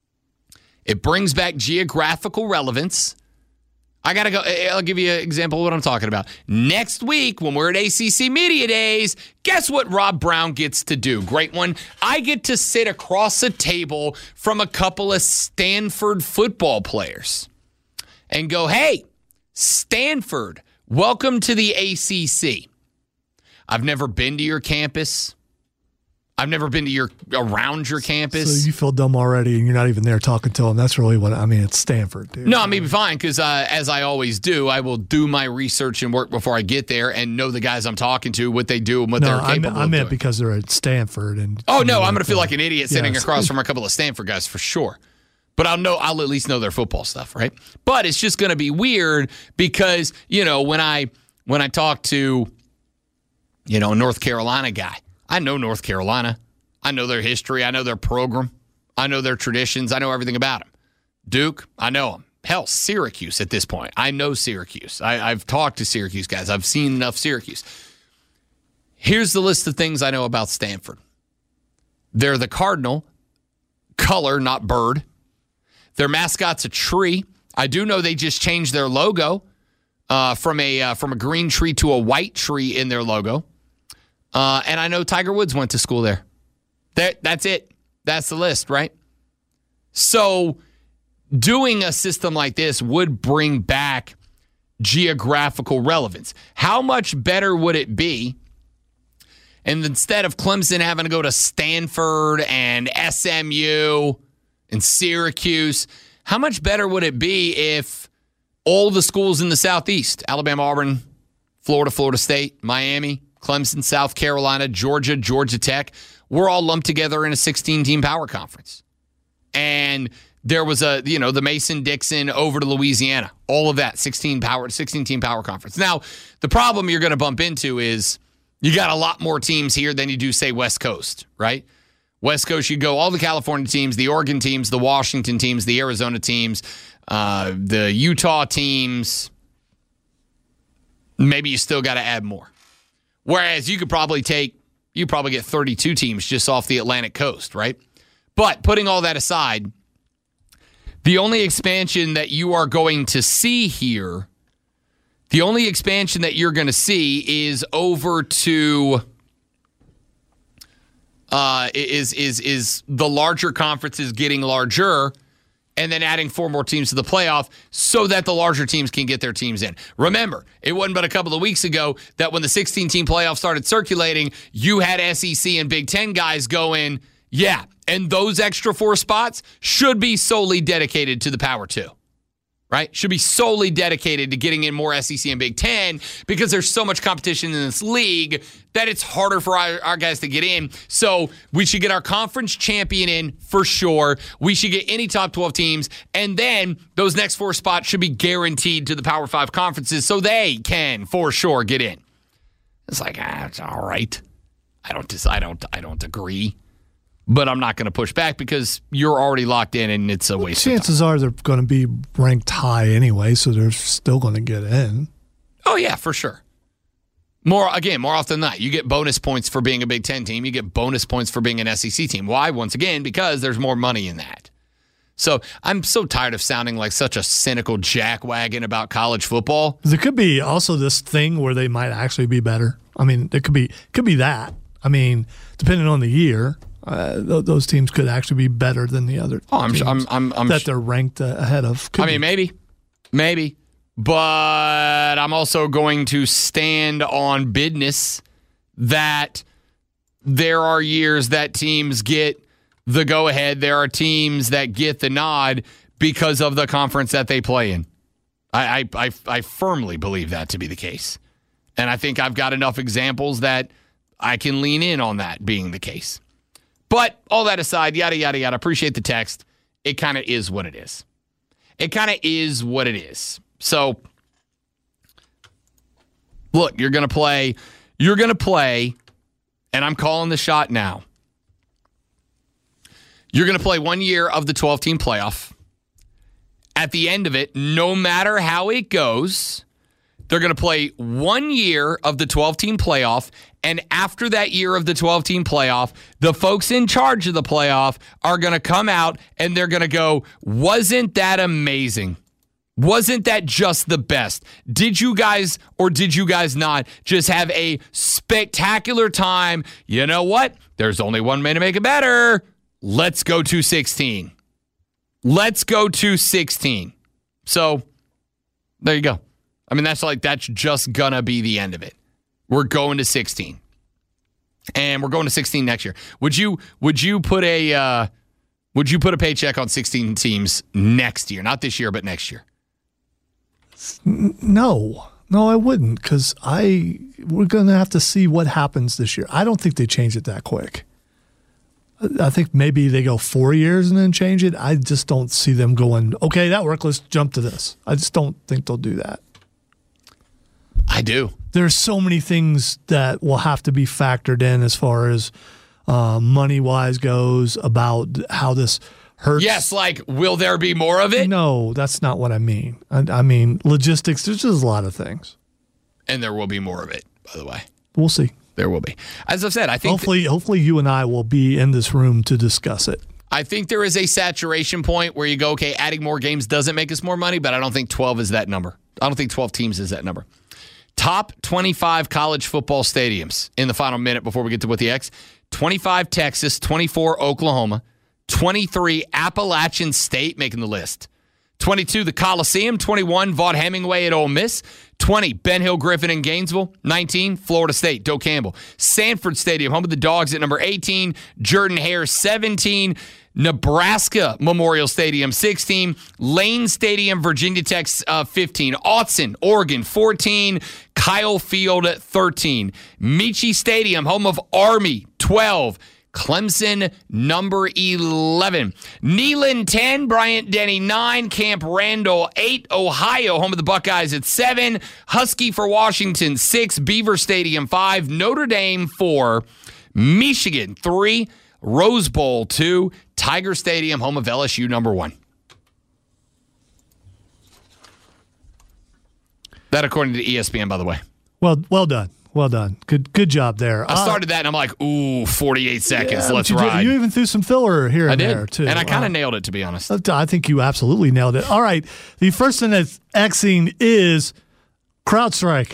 It brings back geographical relevance. I got to go. I'll give you an example of what I'm talking about. Next week, when we're at A C C Media Days, guess what Rob Brown gets to do? Great one. I get to sit across a table from a couple of Stanford football players and go, hey, Stanford, welcome to the A C C. I've never been to your campus. I've never been to your around your campus. So you feel dumb already and you're not even there talking to them. That's really what, I mean, it's Stanford, dude. No, I mean, fine, because uh, as I always do, I will do my research and work before I get there and know the guys I'm talking to, what they do and what no, they're I capable meant, of I meant doing. because they're at Stanford. And Oh, no, like I'm going to feel that. like an idiot sitting Yes. across from a couple of Stanford guys for sure. But I'll know, I'll at least know their football stuff, right? But it's just going to be weird because, you know, when I when I talk to, you know, a North Carolina guy, I know North Carolina. I know their history. I know their program. I know their traditions. I know everything about them. Duke, I know them. Hell, Syracuse at this point. I know Syracuse. I, I've talked to Syracuse guys. I've seen enough Syracuse. Here's the list of things I know about Stanford. They're the cardinal, color, not bird. Their mascot's a tree. I do know they just changed their logo uh, from a uh, from a green tree to a white tree in their logo. Uh, and I know Tiger Woods went to school there. That, that's it. That's the list, right? So doing a system like this would bring back geographical relevance. How much better would it be? And instead of Clemson having to go to Stanford and S M U and Syracuse, how much better would it be if all the schools in the Southeast, Alabama, Auburn, Florida, Florida State, Miami, Clemson, South Carolina, Georgia, Georgia Tech, we're all lumped together in a sixteen-team power conference. And there was a, you know, the Mason-Dixon over to Louisiana. All of that, sixteen power, sixteen-team power conference. Now, the problem you're going to bump into is you got a lot more teams here than you do, say, West Coast, right? West Coast, you go all the California teams, the Oregon teams, the Washington teams, the Arizona teams, uh, the Utah teams. Maybe you still got to add more. Whereas you could probably take, you probably get thirty-two teams just off the Atlantic coast, right? But putting all that aside, the only expansion that you are going to see here, the only expansion that you're going to see is over to, uh, is is is the larger conferences getting larger, and then adding four more teams to the playoff so that the larger teams can get their teams in. Remember, it wasn't but a couple of weeks ago that when the sixteen-team playoff started circulating, you had S E C and Big Ten guys going, yeah, and those extra four spots should be solely dedicated to the Power Two. right? Should be solely dedicated to getting in more S E C and Big Ten because there's so much competition in this league that it's harder for our, our guys to get in. So we should get our conference champion in for sure. We should get any top twelve teams. And then those next four spots should be guaranteed to the Power Five conferences so they can for sure get in. It's like, ah, it's all right. I don't dis- I don't I don't agree. But I'm not going to push back because you're already locked in and it's a waste well, chances of time. are they're going to be ranked high anyway, so they're still going to get in. Oh, yeah, for sure. More Again, more often than not, you get bonus points for being a Big Ten team. You get bonus points for being an S E C team. Why? Once again, because there's more money in that. So I'm so tired of sounding like such a cynical jackwagon about college football. There could be also this thing where they might actually be better. I mean, it could be could be that. I mean, depending on the year. Uh, th- those teams could actually be better than the other oh, I'm, teams I'm, I'm, I'm, that they're ranked uh, ahead of. Could I mean, be. maybe, maybe. But I'm also going to stand on business that there are years that teams get the go-ahead. There are teams that get the nod because of the conference that they play in. I, I, I, I firmly believe that to be the case. And I think I've got enough examples that I can lean in on that being the case. But all that aside, yada, yada, yada, appreciate the text. It kind of is what it is. It kind of is what it is. So, look, you're going to play, you're going to play, and I'm calling the shot now. You're going to play one year of the twelve-team playoff. At the end of it, no matter how it goes, they're going to play one year of the twelve-team playoff, and after that year of the twelve-team playoff, the folks in charge of the playoff are going to come out and they're going to go, wasn't that amazing? Wasn't that just the best? Did you guys or did you guys not just have a spectacular time? You know what? There's only one way to make it better. Let's go to sixteen. Let's go to sixteen. So, there you go. I mean, that's like, that's just going to be the end of it. We're going to sixteen. And we're going to sixteen next year. Would you would you put a uh, would you put a paycheck on sixteen teams next year? Not this year, but next year. No. No, I wouldn't, because I we're going to have to see what happens this year. I don't think they change it that quick. I think maybe they go four years and then change it. I just don't see them going, okay, that worked, let's jump to this. I just don't think they'll do that. I do. There's so many things that will have to be factored in as far as uh, money-wise goes about how this hurts. Yes, like, will there be more of it? No, that's not what I mean. I, I mean, logistics, there's just a lot of things. And there will be more of it, by the way. We'll see. There will be. As I've said, I think... Hopefully, th- hopefully you and I will be in this room to discuss it. I think there is a saturation point where you go, okay, adding more games doesn't make us more money, but I don't think twelve is that number. I don't think twelve teams is that number. Top twenty-five college football stadiums in the final minute before we get to what the X. twenty-five Texas, twenty-four Oklahoma, twenty-three Appalachian State making the list. twenty-two the Coliseum, twenty-one Vaught Hemingway at Ole Miss, twenty Ben Hill Griffin in Gainesville, nineteen Florida State, Doak Campbell. Sanford Stadium, home of the Dogs at number eighteen, Jordan-Hare seventeen, Nebraska Memorial Stadium sixteen, Lane Stadium, Virginia Tech uh, fifteen, Autzen, Oregon fourteen, Kyle Field thirteen, Meechee Stadium, home of Army twelve, Clemson number eleven, Neyland ten, Bryant Denny nine, Camp Randall eight, Ohio home of the Buckeyes at seven, Husky for Washington six, Beaver Stadium five, Notre Dame four, Michigan three, Rose Bowl two, Tiger Stadium home of L S U number one. That according to E S P N, by the way. Well, well done. Well done. Good good job there. I started that and I'm like, ooh, forty-eight seconds. Yeah, Let's you ride. Did, you even threw some filler here and I did. there, too. And I kind of uh, nailed it, to be honest. I think you absolutely nailed it. All right. The first thing that's Xing is CrowdStrike.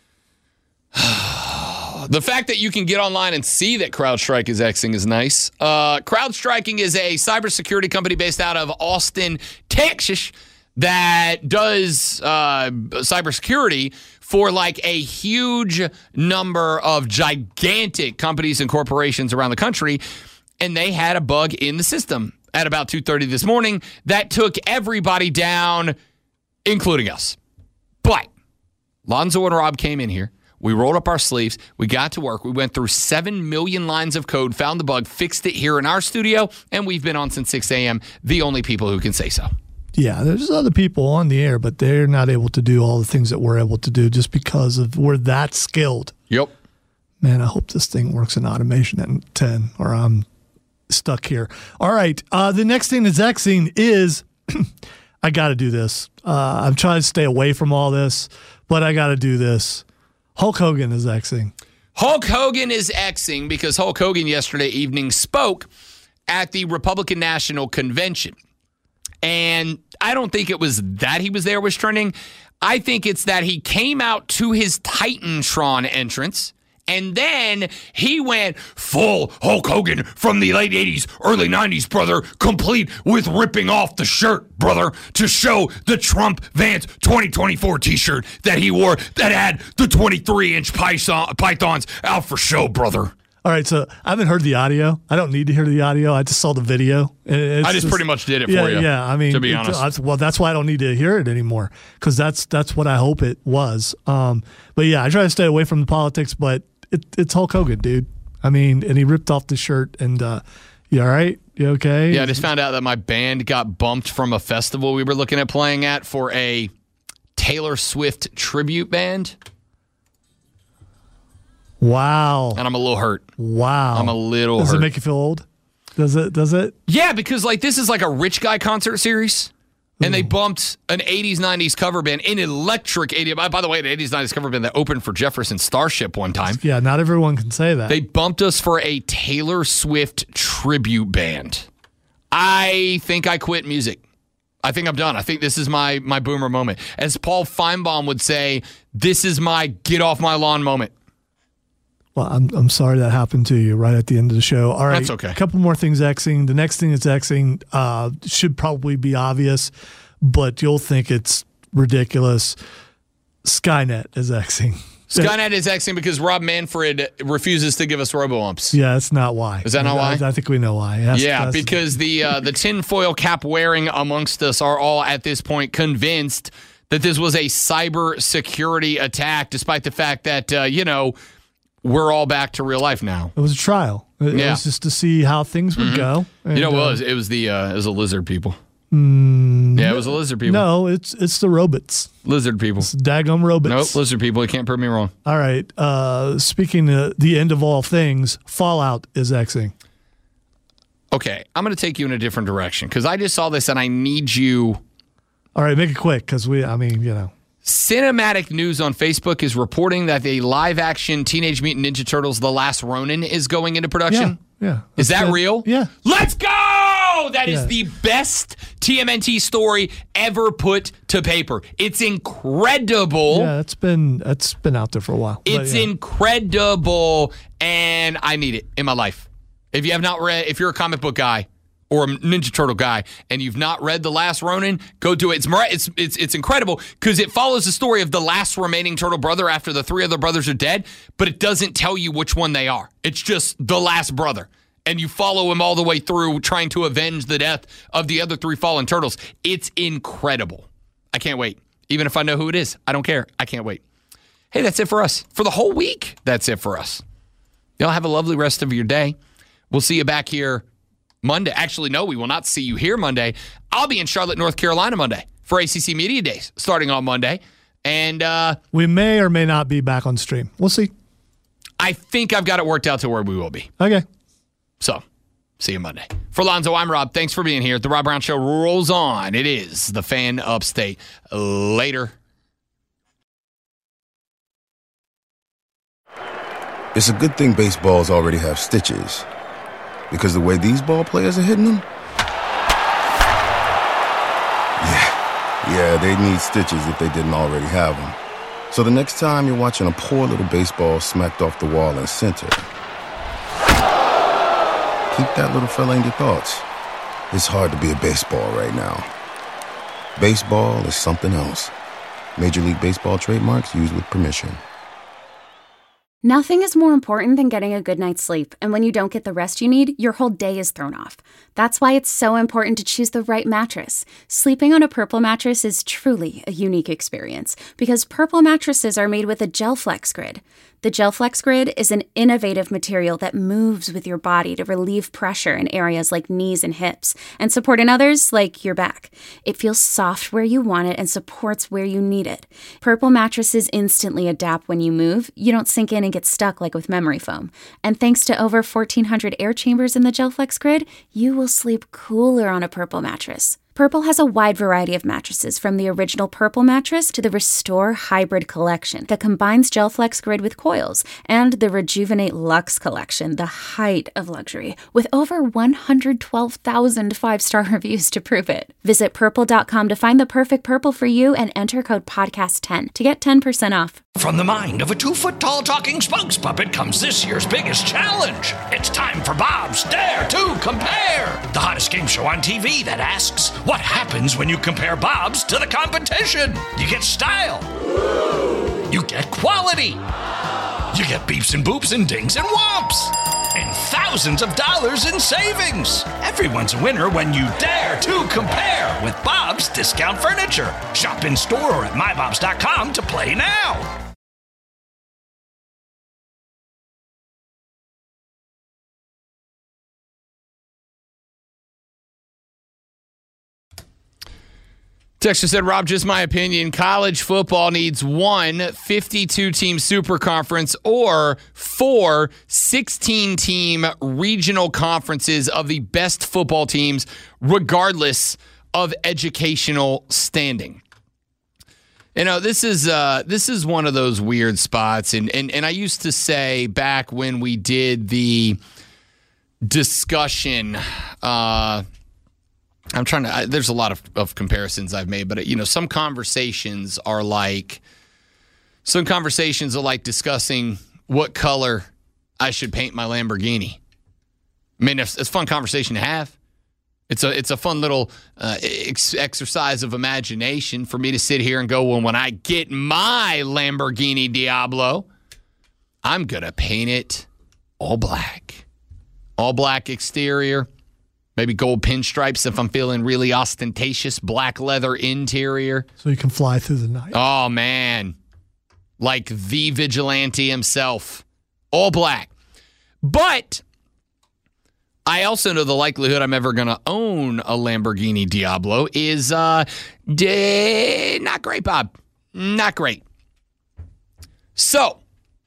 The fact that you can get online and see that CrowdStrike is Xing is nice. Uh, CrowdStriking is a cybersecurity company based out of Austin, Texas, that does uh, cybersecurity for like a huge number of gigantic companies and corporations around the country. And they had a bug in the system at about two thirty this morning that took everybody down including us. But Lonzo and Rob came in here. We rolled up our sleeves. We got to work. We went through seven million lines of code, found the bug, fixed it here in our studio, and we've been on since six a.m., the only people who can say so. Yeah, there's other people on the air, but they're not able to do all the things that we're able to do just because of we're that skilled. Yep. Man, I hope this thing works in automation at ten, or I'm stuck here. All right, uh, the next thing that's Xing is I got to do this. Uh, I'm trying to stay away from all this, but I got to do this. Hulk Hogan is Xing. Hulk Hogan is Xing because Hulk Hogan yesterday evening spoke at the Republican National Convention. And I don't think it was that he was there was trending. I think it's that he came out to his Titantron entrance, and then he went full Hulk Hogan from the late eighties, early nineties, brother, complete with ripping off the shirt, brother, to show the Trump Vance twenty twenty-four t-shirt that he wore that had the twenty-three inch pythons out for show, brother. All right, so I haven't heard the audio. I don't need to hear the audio. I just saw the video. It's I just, just pretty much did it yeah, for you. Yeah, I mean, to be honest. It, well, that's why I don't need to hear it anymore because that's that's what I hope it was. Um, but yeah, I try to stay away from the politics, but it, it's Hulk Hogan, dude. I mean, and he ripped off the shirt. And uh, you all right? You okay? Yeah, I just found out that my band got bumped from a festival we were looking at playing at for a Taylor Swift tribute band. Wow. And I'm a little hurt. Wow. I'm a little Does hurt. Does it make you feel old? Does it? Does it? Yeah, because like this is like a rich guy concert series. And they bumped an eighties, nineties cover band, an electric eighties. By the way, an eighties, nineties cover band that opened for Jefferson Starship one time. Yeah, not everyone can say that. They bumped us for a Taylor Swift tribute band. I think I quit music. I think I'm done. I think this is my my boomer moment. As Paul Feinbaum would say, this is my get off my lawn moment. Well, I'm I'm sorry that happened to you right at the end of the show. All right, that's okay. A couple more things Xing. The next thing that's Xing uh, should probably be obvious, but you'll think it's ridiculous. Skynet is Xing. Skynet is Xing because Rob Manfred refuses to give us robo-umps. Yeah, that's not why. Is that not I, why? I think we know why. That's, yeah, that's, because the uh, the tinfoil cap wearing amongst us are all at this point convinced that this was a cyber security attack, despite the fact that, uh, you know, we're all back to real life now. It was a trial. It, yeah. it was just to see how things would mm-hmm. go. And, you know what uh, it was? It was the uh, it was a lizard people. Mm, yeah, it was a lizard people. No, it's it's the robots. Lizard people. It's daggum robots. Nope, lizard people. You can't prove me wrong. All right. Uh, speaking of the end of all things, Fallout is Xing. Okay, I'm going to take you in a different direction because I just saw this and I need you. All right, make it quick because we, I mean, you know. Cinematic News on Facebook is reporting that the live-action Teenage Mutant Ninja Turtles: The Last Ronin is going into production. Yeah, yeah. Is that good. real? Yeah. Let's go! That yeah. is the best T M N T story ever put to paper. It's incredible. Yeah, it's been it's been out there for a while. It's yeah. incredible, and I need it in my life. If you have not read, if you're a comic book guy or a Ninja Turtle guy, and you've not read The Last Ronin, go do it. It's it's it's, it's incredible because it follows the story of the last remaining turtle brother after the three other brothers are dead, but it doesn't tell you which one they are. It's just the last brother. And you follow him all the way through trying to avenge the death of the other three fallen turtles. It's incredible. I can't wait. Even if I know who it is, I don't care. I can't wait. Hey, that's it for us. For the whole week, that's it for us. Y'all have a lovely rest of your day. We'll see you back here Monday. Actually, no, we will not see you here Monday. I'll be in Charlotte, North Carolina Monday for A C C Media Days starting on Monday. And uh, we may or may not be back on stream. We'll see. I think I've got it worked out to where we will be. Okay. So, see you Monday. For Lonzo, I'm Rob. Thanks for being here. The Rob Brown Show rolls on. It is the Fan Upstate. Later. It's a good thing baseballs already have stitches, because the way these ball players are hitting them, yeah, yeah, they need stitches if they didn't already have them. So the next time you're watching a poor little baseball smacked off the wall in center, keep that little fella in your thoughts. It's hard to be a baseball right now. Baseball is something else. Major League Baseball trademarks used with permission. Nothing is more important than getting a good night's sleep, and when you don't get the rest you need, your whole day is thrown off. That's why it's so important to choose the right mattress. Sleeping on a Purple mattress is truly a unique experience, because Purple mattresses are made with a GelFlex Grid. The GelFlex Grid is an innovative material that moves with your body to relieve pressure in areas like knees and hips, and support in others like your back. It feels soft where you want it and supports where you need it. Purple mattresses instantly adapt when you move. You don't sink in and get stuck like with memory foam. And thanks to over fourteen hundred air chambers in the GelFlex Grid, you will sleep cooler on a Purple mattress. Purple has a wide variety of mattresses, from the original Purple mattress to the Restore Hybrid collection that combines GelFlex Grid with coils, and the Rejuvenate Luxe collection, the height of luxury, with over one hundred twelve thousand five-star reviews to prove it. Visit purple dot com to find the perfect Purple for you and enter code podcast ten to get ten percent off. From the mind of a two-foot-tall talking spokes puppet comes this year's biggest challenge. It's time for Bob's Dare to Compare, the hottest game show on T V that asks, what happens when you compare Bob's to the competition? You get style. You get quality. You get beeps and boops and dings and whomps. And thousands of dollars in savings. Everyone's a winner when you dare to compare with Bob's Discount Furniture. Shop in store or at my bobs dot com to play now. Texture said, Rob, just my opinion. College football needs one fifty-two team super conference or four sixteen team regional conferences of the best football teams, regardless of educational standing. You know, this is uh, this is one of those weird spots. And, and, and I used to say back when we did the discussion, uh, I'm trying to, I, there's a lot of, of comparisons I've made, but, you know, some conversations are like, some conversations are like discussing what color I should paint my Lamborghini. I mean, it's, it's a fun conversation to have. It's a, it's a fun little uh, ex- exercise of imagination for me to sit here and go, well, when I get my Lamborghini Diablo, I'm going to paint it all black. All black exterior. Maybe gold pinstripes if I'm feeling really ostentatious. Black leather interior. So you can fly through the night. Oh, man. Like the vigilante himself. All black. But I also know the likelihood I'm ever going to own a Lamborghini Diablo is uh, d- not great, Bob. Not great. So,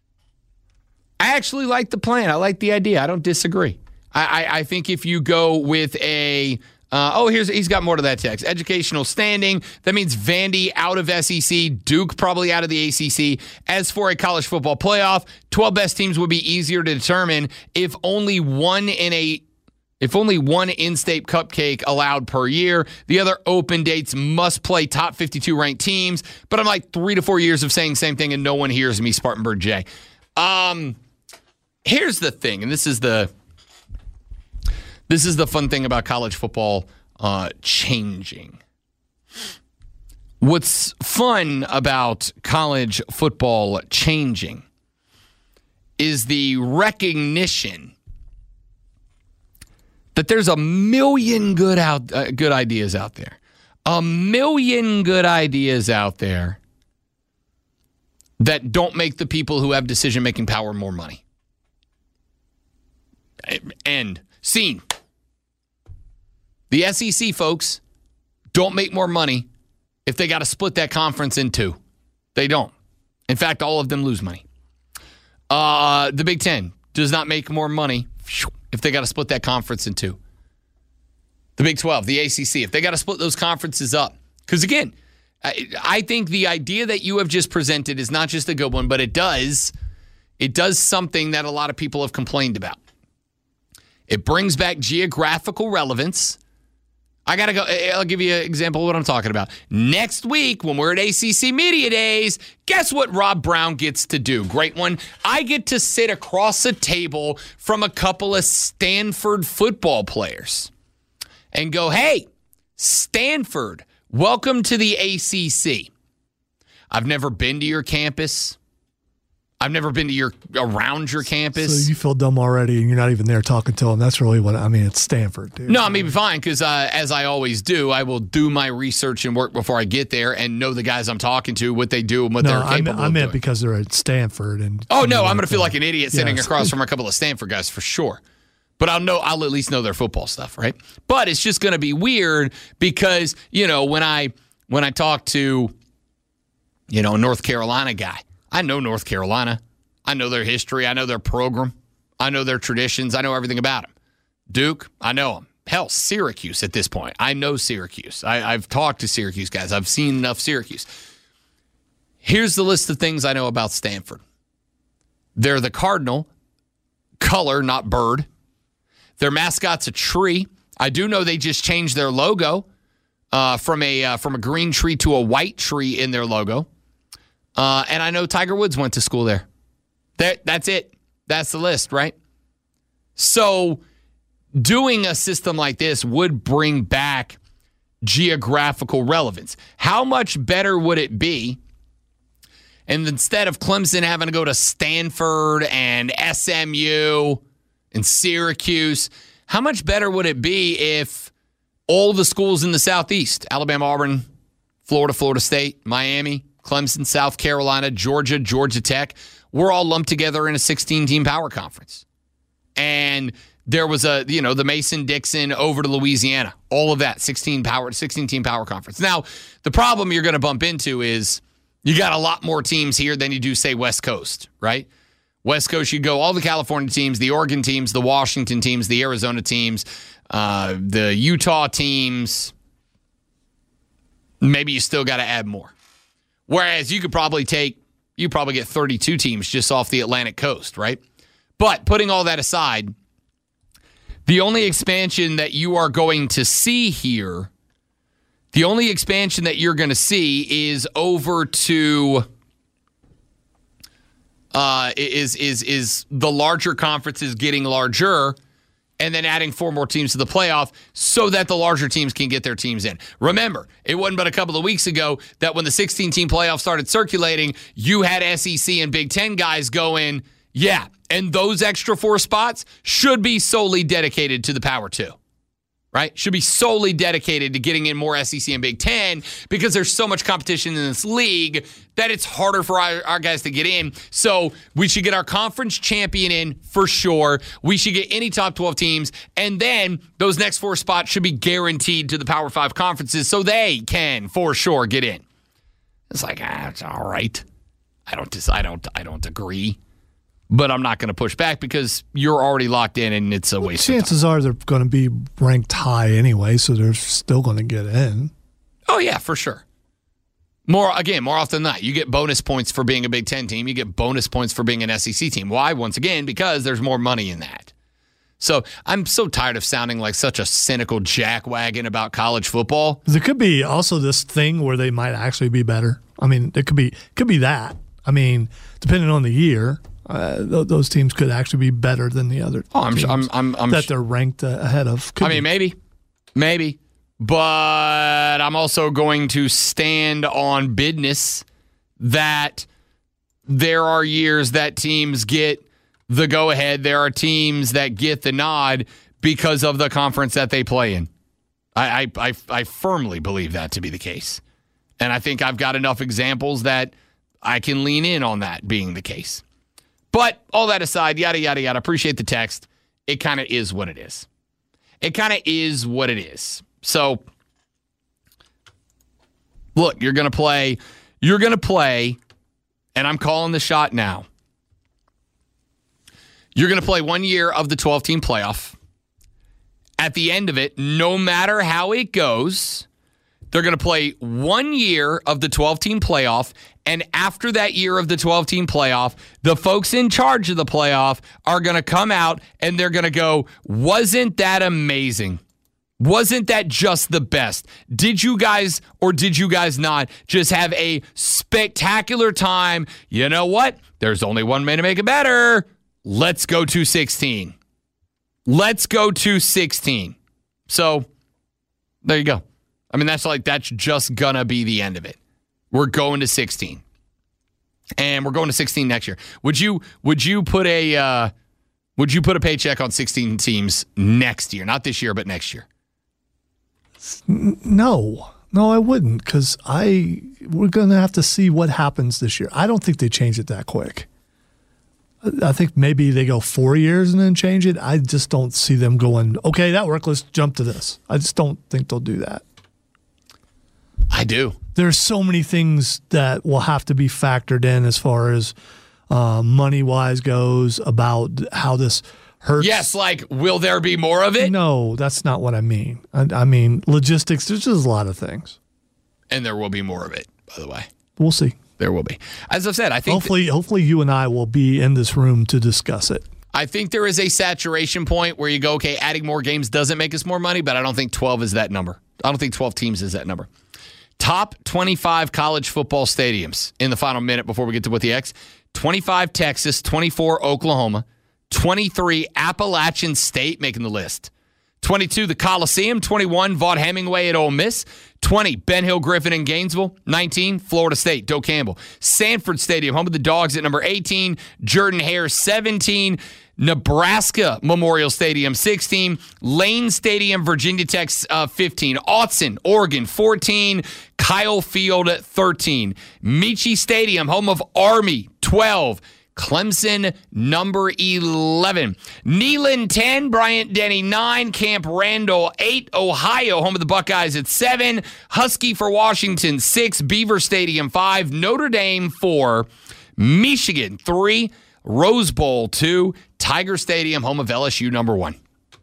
I actually like the plan. I like the idea. I don't disagree. I, I, I think if you go with a, uh, oh, here's he's got more to that text. Educational standing, that means Vandy out of S E C, Duke probably out of the A C C. As for a college football playoff, twelve best teams would be easier to determine if only one in a If only one in-state cupcake allowed per year. The other open dates must play top fifty-two ranked teams. But I'm like three to four years of saying the same thing and no one hears me, Spartanburg J. Um, here's the thing, and this is the this is the fun thing about college football uh, changing. What's fun about college football changing is the recognition that there's a million good out uh, good ideas out there. A million good ideas out there that don't make the people who have decision-making power more money. End. Scene. The S E C folks don't make more money if they got to split that conference in two. They don't. In fact, all of them lose money. Uh, the Big Ten does not make more money if they got to split that conference in two. The Big twelve, the A C C, if they got to split those conferences up. Because again, I, I think the idea that you have just presented is not just a good one, but it does, it does something that a lot of people have complained about. It brings back geographical relevance. I got to go. I'll give you an example of what I'm talking about. Next week, when we're at A C C Media Days, guess what Rob Brown gets to do? Great one. I get to sit across a table from a couple of Stanford football players and go, hey, Stanford, welcome to the A C C. I've never been to your campus. I've never been to your around your campus. So you feel dumb already, and you're not even there talking to them. That's really what I mean. It's Stanford, dude. No, I mean fine because uh, as I always do, I will do my research and work before I get there and know the guys I'm talking to, what they do, and what no, they're I capable meant, I of meant doing. because they're at Stanford, and oh no, know, I'm going to like feel the- like an idiot sitting yes. across from a couple of Stanford guys for sure. But I'll know I'll at least know their football stuff, right? But it's just going to be weird because you know when I when I talk to you know a North Carolina guy, I know North Carolina. I know their history. I know their program. I know their traditions. I know everything about them. Duke, I know them. Hell, Syracuse at this point. I know Syracuse. I, I've talked to Syracuse guys. I've seen enough Syracuse. Here's the list of things I know about Stanford. They're the cardinal, color, not bird. Their mascot's a tree. I do know they just changed their logo uh, from a uh, from a green tree to a white tree in their logo. Uh, and I know Tiger Woods went to school there. That, that's it. That's the list, right? So doing a system like this would bring back geographical relevance. How much better would it be? And instead of Clemson having to go to Stanford and S M U and Syracuse, how much better would it be if all the schools in the Southeast, Alabama, Auburn, Florida, Florida State, Miami, Clemson, South Carolina, Georgia, Georgia Tech, we're all lumped together in a sixteen-team power conference. And there was a, you know, the Mason-Dixon over to Louisiana, all of that, sixteen power, sixteen-team power conference. Now, the problem you're going to bump into is you got a lot more teams here than you do, say, West Coast, right? West Coast, you go all the California teams, the Oregon teams, the Washington teams, the Arizona teams, uh, the Utah teams. Maybe you still got to add more. Whereas you could probably take, you probably get thirty-two teams just off the Atlantic coast, right? But putting all that aside, the only expansion that you are going to see here, the only expansion that you're going to see is over to, uh, is is is the larger conferences getting larger, and then adding four more teams to the playoff so that the larger teams can get their teams in. Remember, it wasn't but a couple of weeks ago that when the sixteen-team playoff started circulating, you had S E C and Big Ten guys going, yeah, and those extra four spots should be solely dedicated to the Power Two, right? Should be solely dedicated to getting in more S E C and Big Ten because there's so much competition in this league that it's harder for our, our guys to get in. So we should get our conference champion in for sure. We should get any top twelve teams. And then those next four spots should be guaranteed to the Power Five conferences so they can for sure get in. It's like, ah, it's all right. I don't, dis- I don't, I don't agree. But I'm not going to push back because you're already locked in and it's a waste Chances of time. are they're going to be ranked high anyway, so they're still going to get in. Oh, yeah, for sure. More Again, more often than not, you get bonus points for being a Big Ten team. You get bonus points for being an S E C team. Why? Once again, because there's more money in that. So I'm so tired of sounding like such a cynical jackwagon about college football. There could be also this thing where they might actually be better. I mean, it could be could be that. I mean, depending on the year. Uh, th- those teams could actually be better than the other Oh, I'm, teams I'm, I'm, I'm, that they're ranked uh, ahead of. Could I mean, be. maybe, maybe, but I'm also going to stand on business that there are years that teams get the go-ahead. There are teams that get the nod because of the conference that they play in. I, I, I, I firmly believe that to be the case. And I think I've got enough examples that I can lean in on that being the case. But all that aside, yada, yada, yada, appreciate the text. It kind of is what it is. It kind of is what it is. So, look, you're going to play, you're going to play, and I'm calling the shot now. You're going to play one year of the twelve-team playoff. At the end of it, no matter how it goes, they're going to play one year of the twelve-team playoff, and after that year of the twelve-team playoff, the folks in charge of the playoff are going to come out and they're going to go, wasn't that amazing? Wasn't that just the best? Did you guys or did you guys not just have a spectacular time? You know what? There's only one way to make it better. Let's go to sixteen. Let's go to sixteen. So, there you go. I mean, that's like, that's just gonna be the end of it. We're going to sixteen. and we're going to sixteen next year. Would you would you put a uh, would you put a paycheck on sixteen teams next year? Not this year, but next year. No, no, I wouldn't, because I we're going to have to see what happens this year. I don't think they change it that quick. I think maybe they go four years and then change it. I just don't see them going, okay, that worked, let's jump to this. I just don't think they'll do that. I do. There's so many things that will have to be factored in as far as uh, money-wise goes about how this hurts. Yes, like, will there be more of it? No, that's not what I mean. I, I mean, logistics, there's just a lot of things. And there will be more of it, by the way. We'll see. There will be. As I've said, I think... Hopefully, th- hopefully you and I will be in this room to discuss it. I think there is a saturation point where you go, okay, adding more games doesn't make us more money, but I don't think twelve is that number. I don't think twelve teams is that number. Top twenty-five college football stadiums in the final minute before we get to What the X. twenty-five Texas, twenty-four Oklahoma, twenty-three Appalachian State making the list. twenty-two the Coliseum, twenty-one Vaught Hemingway at Ole Miss, twenty Ben Hill Griffin in Gainesville, nineteen Florida State, Doak Campbell. Sanford Stadium, home of the Dogs at number eighteen, Jordan Hare seventeen, Nebraska Memorial Stadium sixteen, Lane Stadium, Virginia Tech uh, fifteen, Autzen, Oregon fourteen, Kyle Field thirteen, Meechee Stadium, home of Army twelve, Clemson, number eleven. Neyland, ten. Bryant Denny, nine. Camp Randall, eight. Ohio, home of the Buckeyes, at seven. Husky for Washington, six. Beaver Stadium, five. Notre Dame, four. Michigan, three. Rose Bowl, two. Tiger Stadium, home of L S U, number one.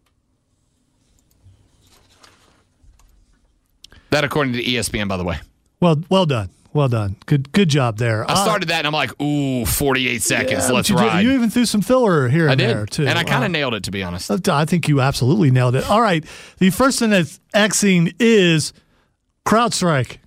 That according to E S P N, by the way. Well, well done. Well done. Good good job there. I started that, and I'm like, ooh, forty-eight seconds. Yeah, Let's you ride. Did, you even threw some filler here and I did, there, too. and I kind of uh, nailed it, to be honest. I think you absolutely nailed it. All right. The first thing that's Xing is CrowdStrike.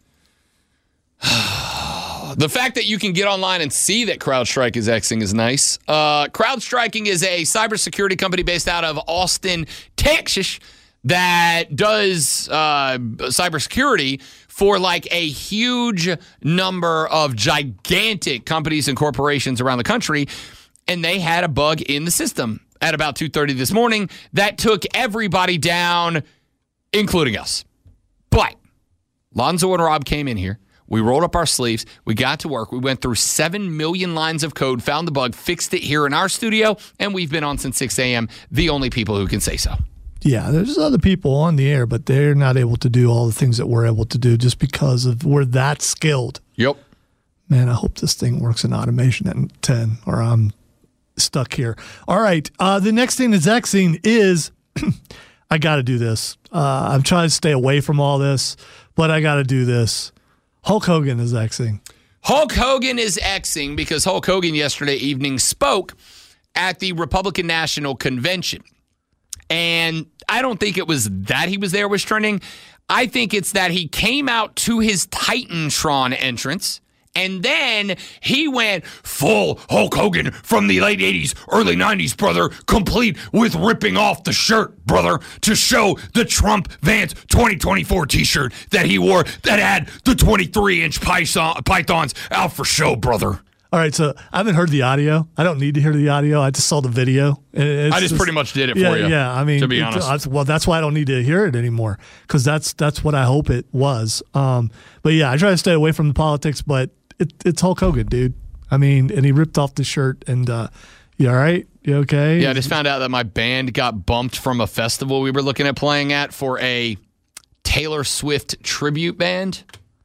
The fact that you can get online and see that CrowdStrike is Xing is nice. Uh, CrowdStriking is a cybersecurity company based out of Austin, Texas, that does uh, cybersecurity for like a huge number of gigantic companies and corporations around the country. And they had a bug in the system at about two thirty this morning that took everybody down, including us. But Lonzo and Rob came in here. We rolled up our sleeves. We got to work. We went through seven million lines of code, found the bug, fixed it here in our studio, and we've been on since six a.m., the only people who can say so. Yeah, there's other people on the air, but they're not able to do all the things that we're able to do just because of we're that skilled. Yep. Man, I hope this thing works in automation at ten, or I'm stuck here. All right, uh, the next thing that's Xing is, I got to do this. Uh, I'm trying to stay away from all this, but I got to do this. Hulk Hogan is Xing. Hulk Hogan is Xing because Hulk Hogan yesterday evening spoke at the Republican National Convention. And I don't think it was that he was there was trending. I think it's that he came out to his Titantron entrance, and then he went full Hulk Hogan from the late eighties, early nineties, brother, complete with ripping off the shirt, brother, to show the Trump Vance twenty twenty-four t-shirt that he wore that had the twenty-three inch pythons out for show, brother. All right, so I haven't heard the audio. I don't need to hear the audio. I just saw the video. It's I just, just pretty much did it yeah, for you. Yeah, I mean, to be it, honest. I, well, that's why I don't need to hear it anymore because that's that's what I hope it was. Um, but yeah, I try to stay away from the politics, but it, it's Hulk Hogan, dude. I mean, and he ripped off the shirt. And uh, you all right? You okay? Yeah, I just found out that my band got bumped from a festival we were looking at playing at for a Taylor Swift tribute band.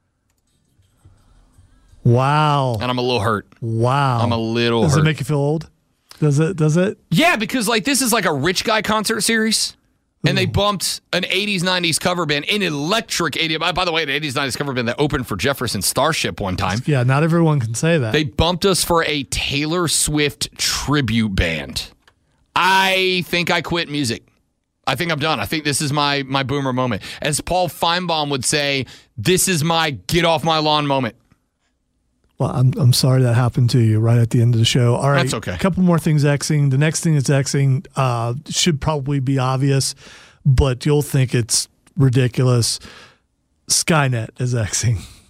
Wow. And I'm a little hurt. Wow. I'm a little Does hurt. Does it make you feel old? Does it? Does it? Yeah, because like this is like a rich guy concert series. And they bumped an eighties, nineties cover band, an electric eighties. By the way, an eighties, nineties cover band that opened for Jefferson Starship one time. Yeah, not everyone can say that. They bumped us for a Taylor Swift tribute band. I think I quit music. I think I'm done. I think this is my my boomer moment. As Paul Feinbaum would say, this is my get off my lawn moment. Well, I'm I'm sorry that happened to you right at the end of the show. All right, that's okay. A couple more things Xing. The next thing that's Xing uh, should probably be obvious, but you'll think it's ridiculous. Skynet is Xing.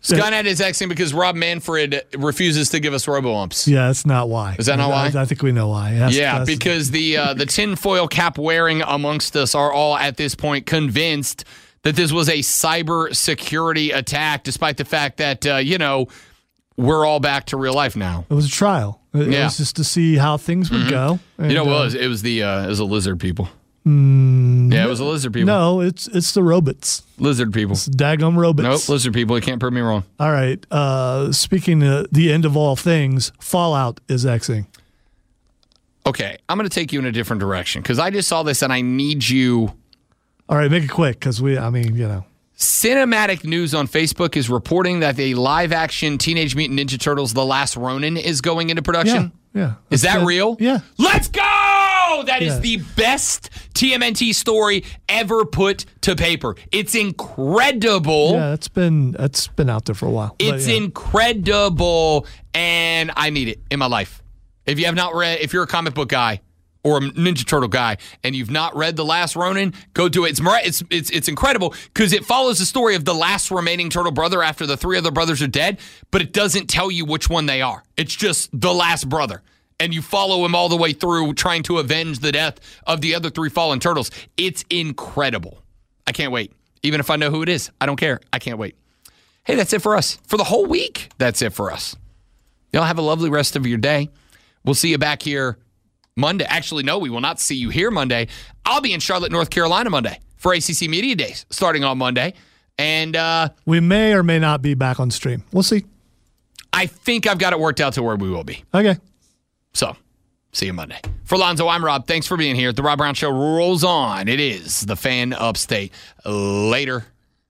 Skynet is Xing because Rob Manfred refuses to give us robo-umps. Yeah, that's not why. Is that not I, why? I think we know why. That's, yeah, that's, because the uh, the tinfoil cap wearing amongst us are all at this point convinced that this was a cyber security attack, despite the fact that, uh, you know, we're all back to real life now. It was a trial. It, yeah. it was just to see how things would mm-hmm. go. And, you know what it was? It was the uh, it was the lizard people. Mm, yeah, it was the lizard people. No, it's it's the robots. Lizard people. It's daggum robots. Nope, lizard people. You can't prove me wrong. All right. Uh, speaking of the end of all things, Fallout is Xing. Okay, I'm going to take you in a different direction because I just saw this and I need you. All right, make it quick because we, I mean, you know. Cinematic News on Facebook is reporting that the live-action Teenage Mutant Ninja Turtles: The Last Ronin is going into production. Yeah, yeah. Is that been, real? Yeah. Let's go! That yeah. is the best T M N T story ever put to paper. It's incredible. Yeah, it's been that's been out there for a while. It's yeah. incredible, and I need it in my life. If you have not read, if you're a comic book guy or a Ninja Turtle guy, and you've not read The Last Ronin, go do it. It's it's it's, it's incredible because it follows the story of the last remaining turtle brother after the three other brothers are dead, but it doesn't tell you which one they are. It's just the last brother. And you follow him all the way through trying to avenge the death of the other three fallen turtles. It's incredible. I can't wait. Even if I know who it is, I don't care. I can't wait. Hey, that's it for us. For the whole week, that's it for us. Y'all have a lovely rest of your day. We'll see you back here Monday. Actually, no, we will not see you here Monday. I'll be in Charlotte, North Carolina Monday for A C C Media Days starting on Monday. And uh, we may or may not be back on stream. We'll see. I think I've got it worked out to where we will be. Okay. So, see you Monday. For Lonzo, I'm Rob. Thanks for being here. The Rob Brown Show rolls on. It is the Fan Upstate. Later.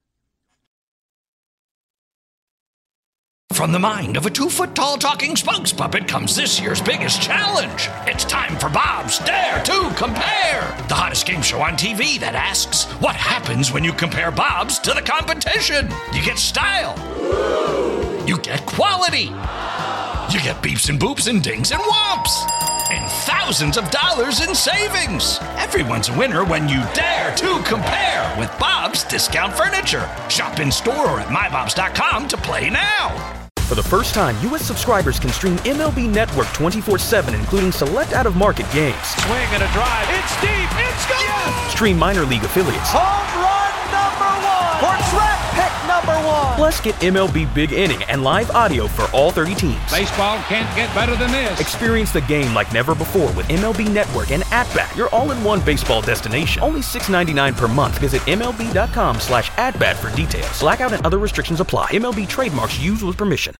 From the mind of a two-foot-tall talking spokes puppet comes this year's biggest challenge. It's time for Bob's Dare to Compare, the hottest game show on T V that asks, what happens when you compare Bob's to the competition? You get style. You get quality. You get beeps and boops and dings and whomps. And thousands of dollars in savings. Everyone's a winner when you dare to compare with Bob's Discount Furniture. Shop in store or at my bobs dot com to play now. For the first time, U S subscribers can stream M L B Network twenty-four seven, including select out-of-market games. Swing and a drive. It's deep. It's gone. Yes. Stream minor league affiliates. Home run number one. Or track pick number one. Plus, get M L B Big Inning and live audio for all thirty teams. Baseball can't get better than this. Experience the game like never before with M L B Network and At-Bat, your all-in-one baseball destination. Only six dollars and ninety-nine cents per month. Visit M L B dot com slash at bat for details. Blackout and other restrictions apply. M L B trademarks used with permission.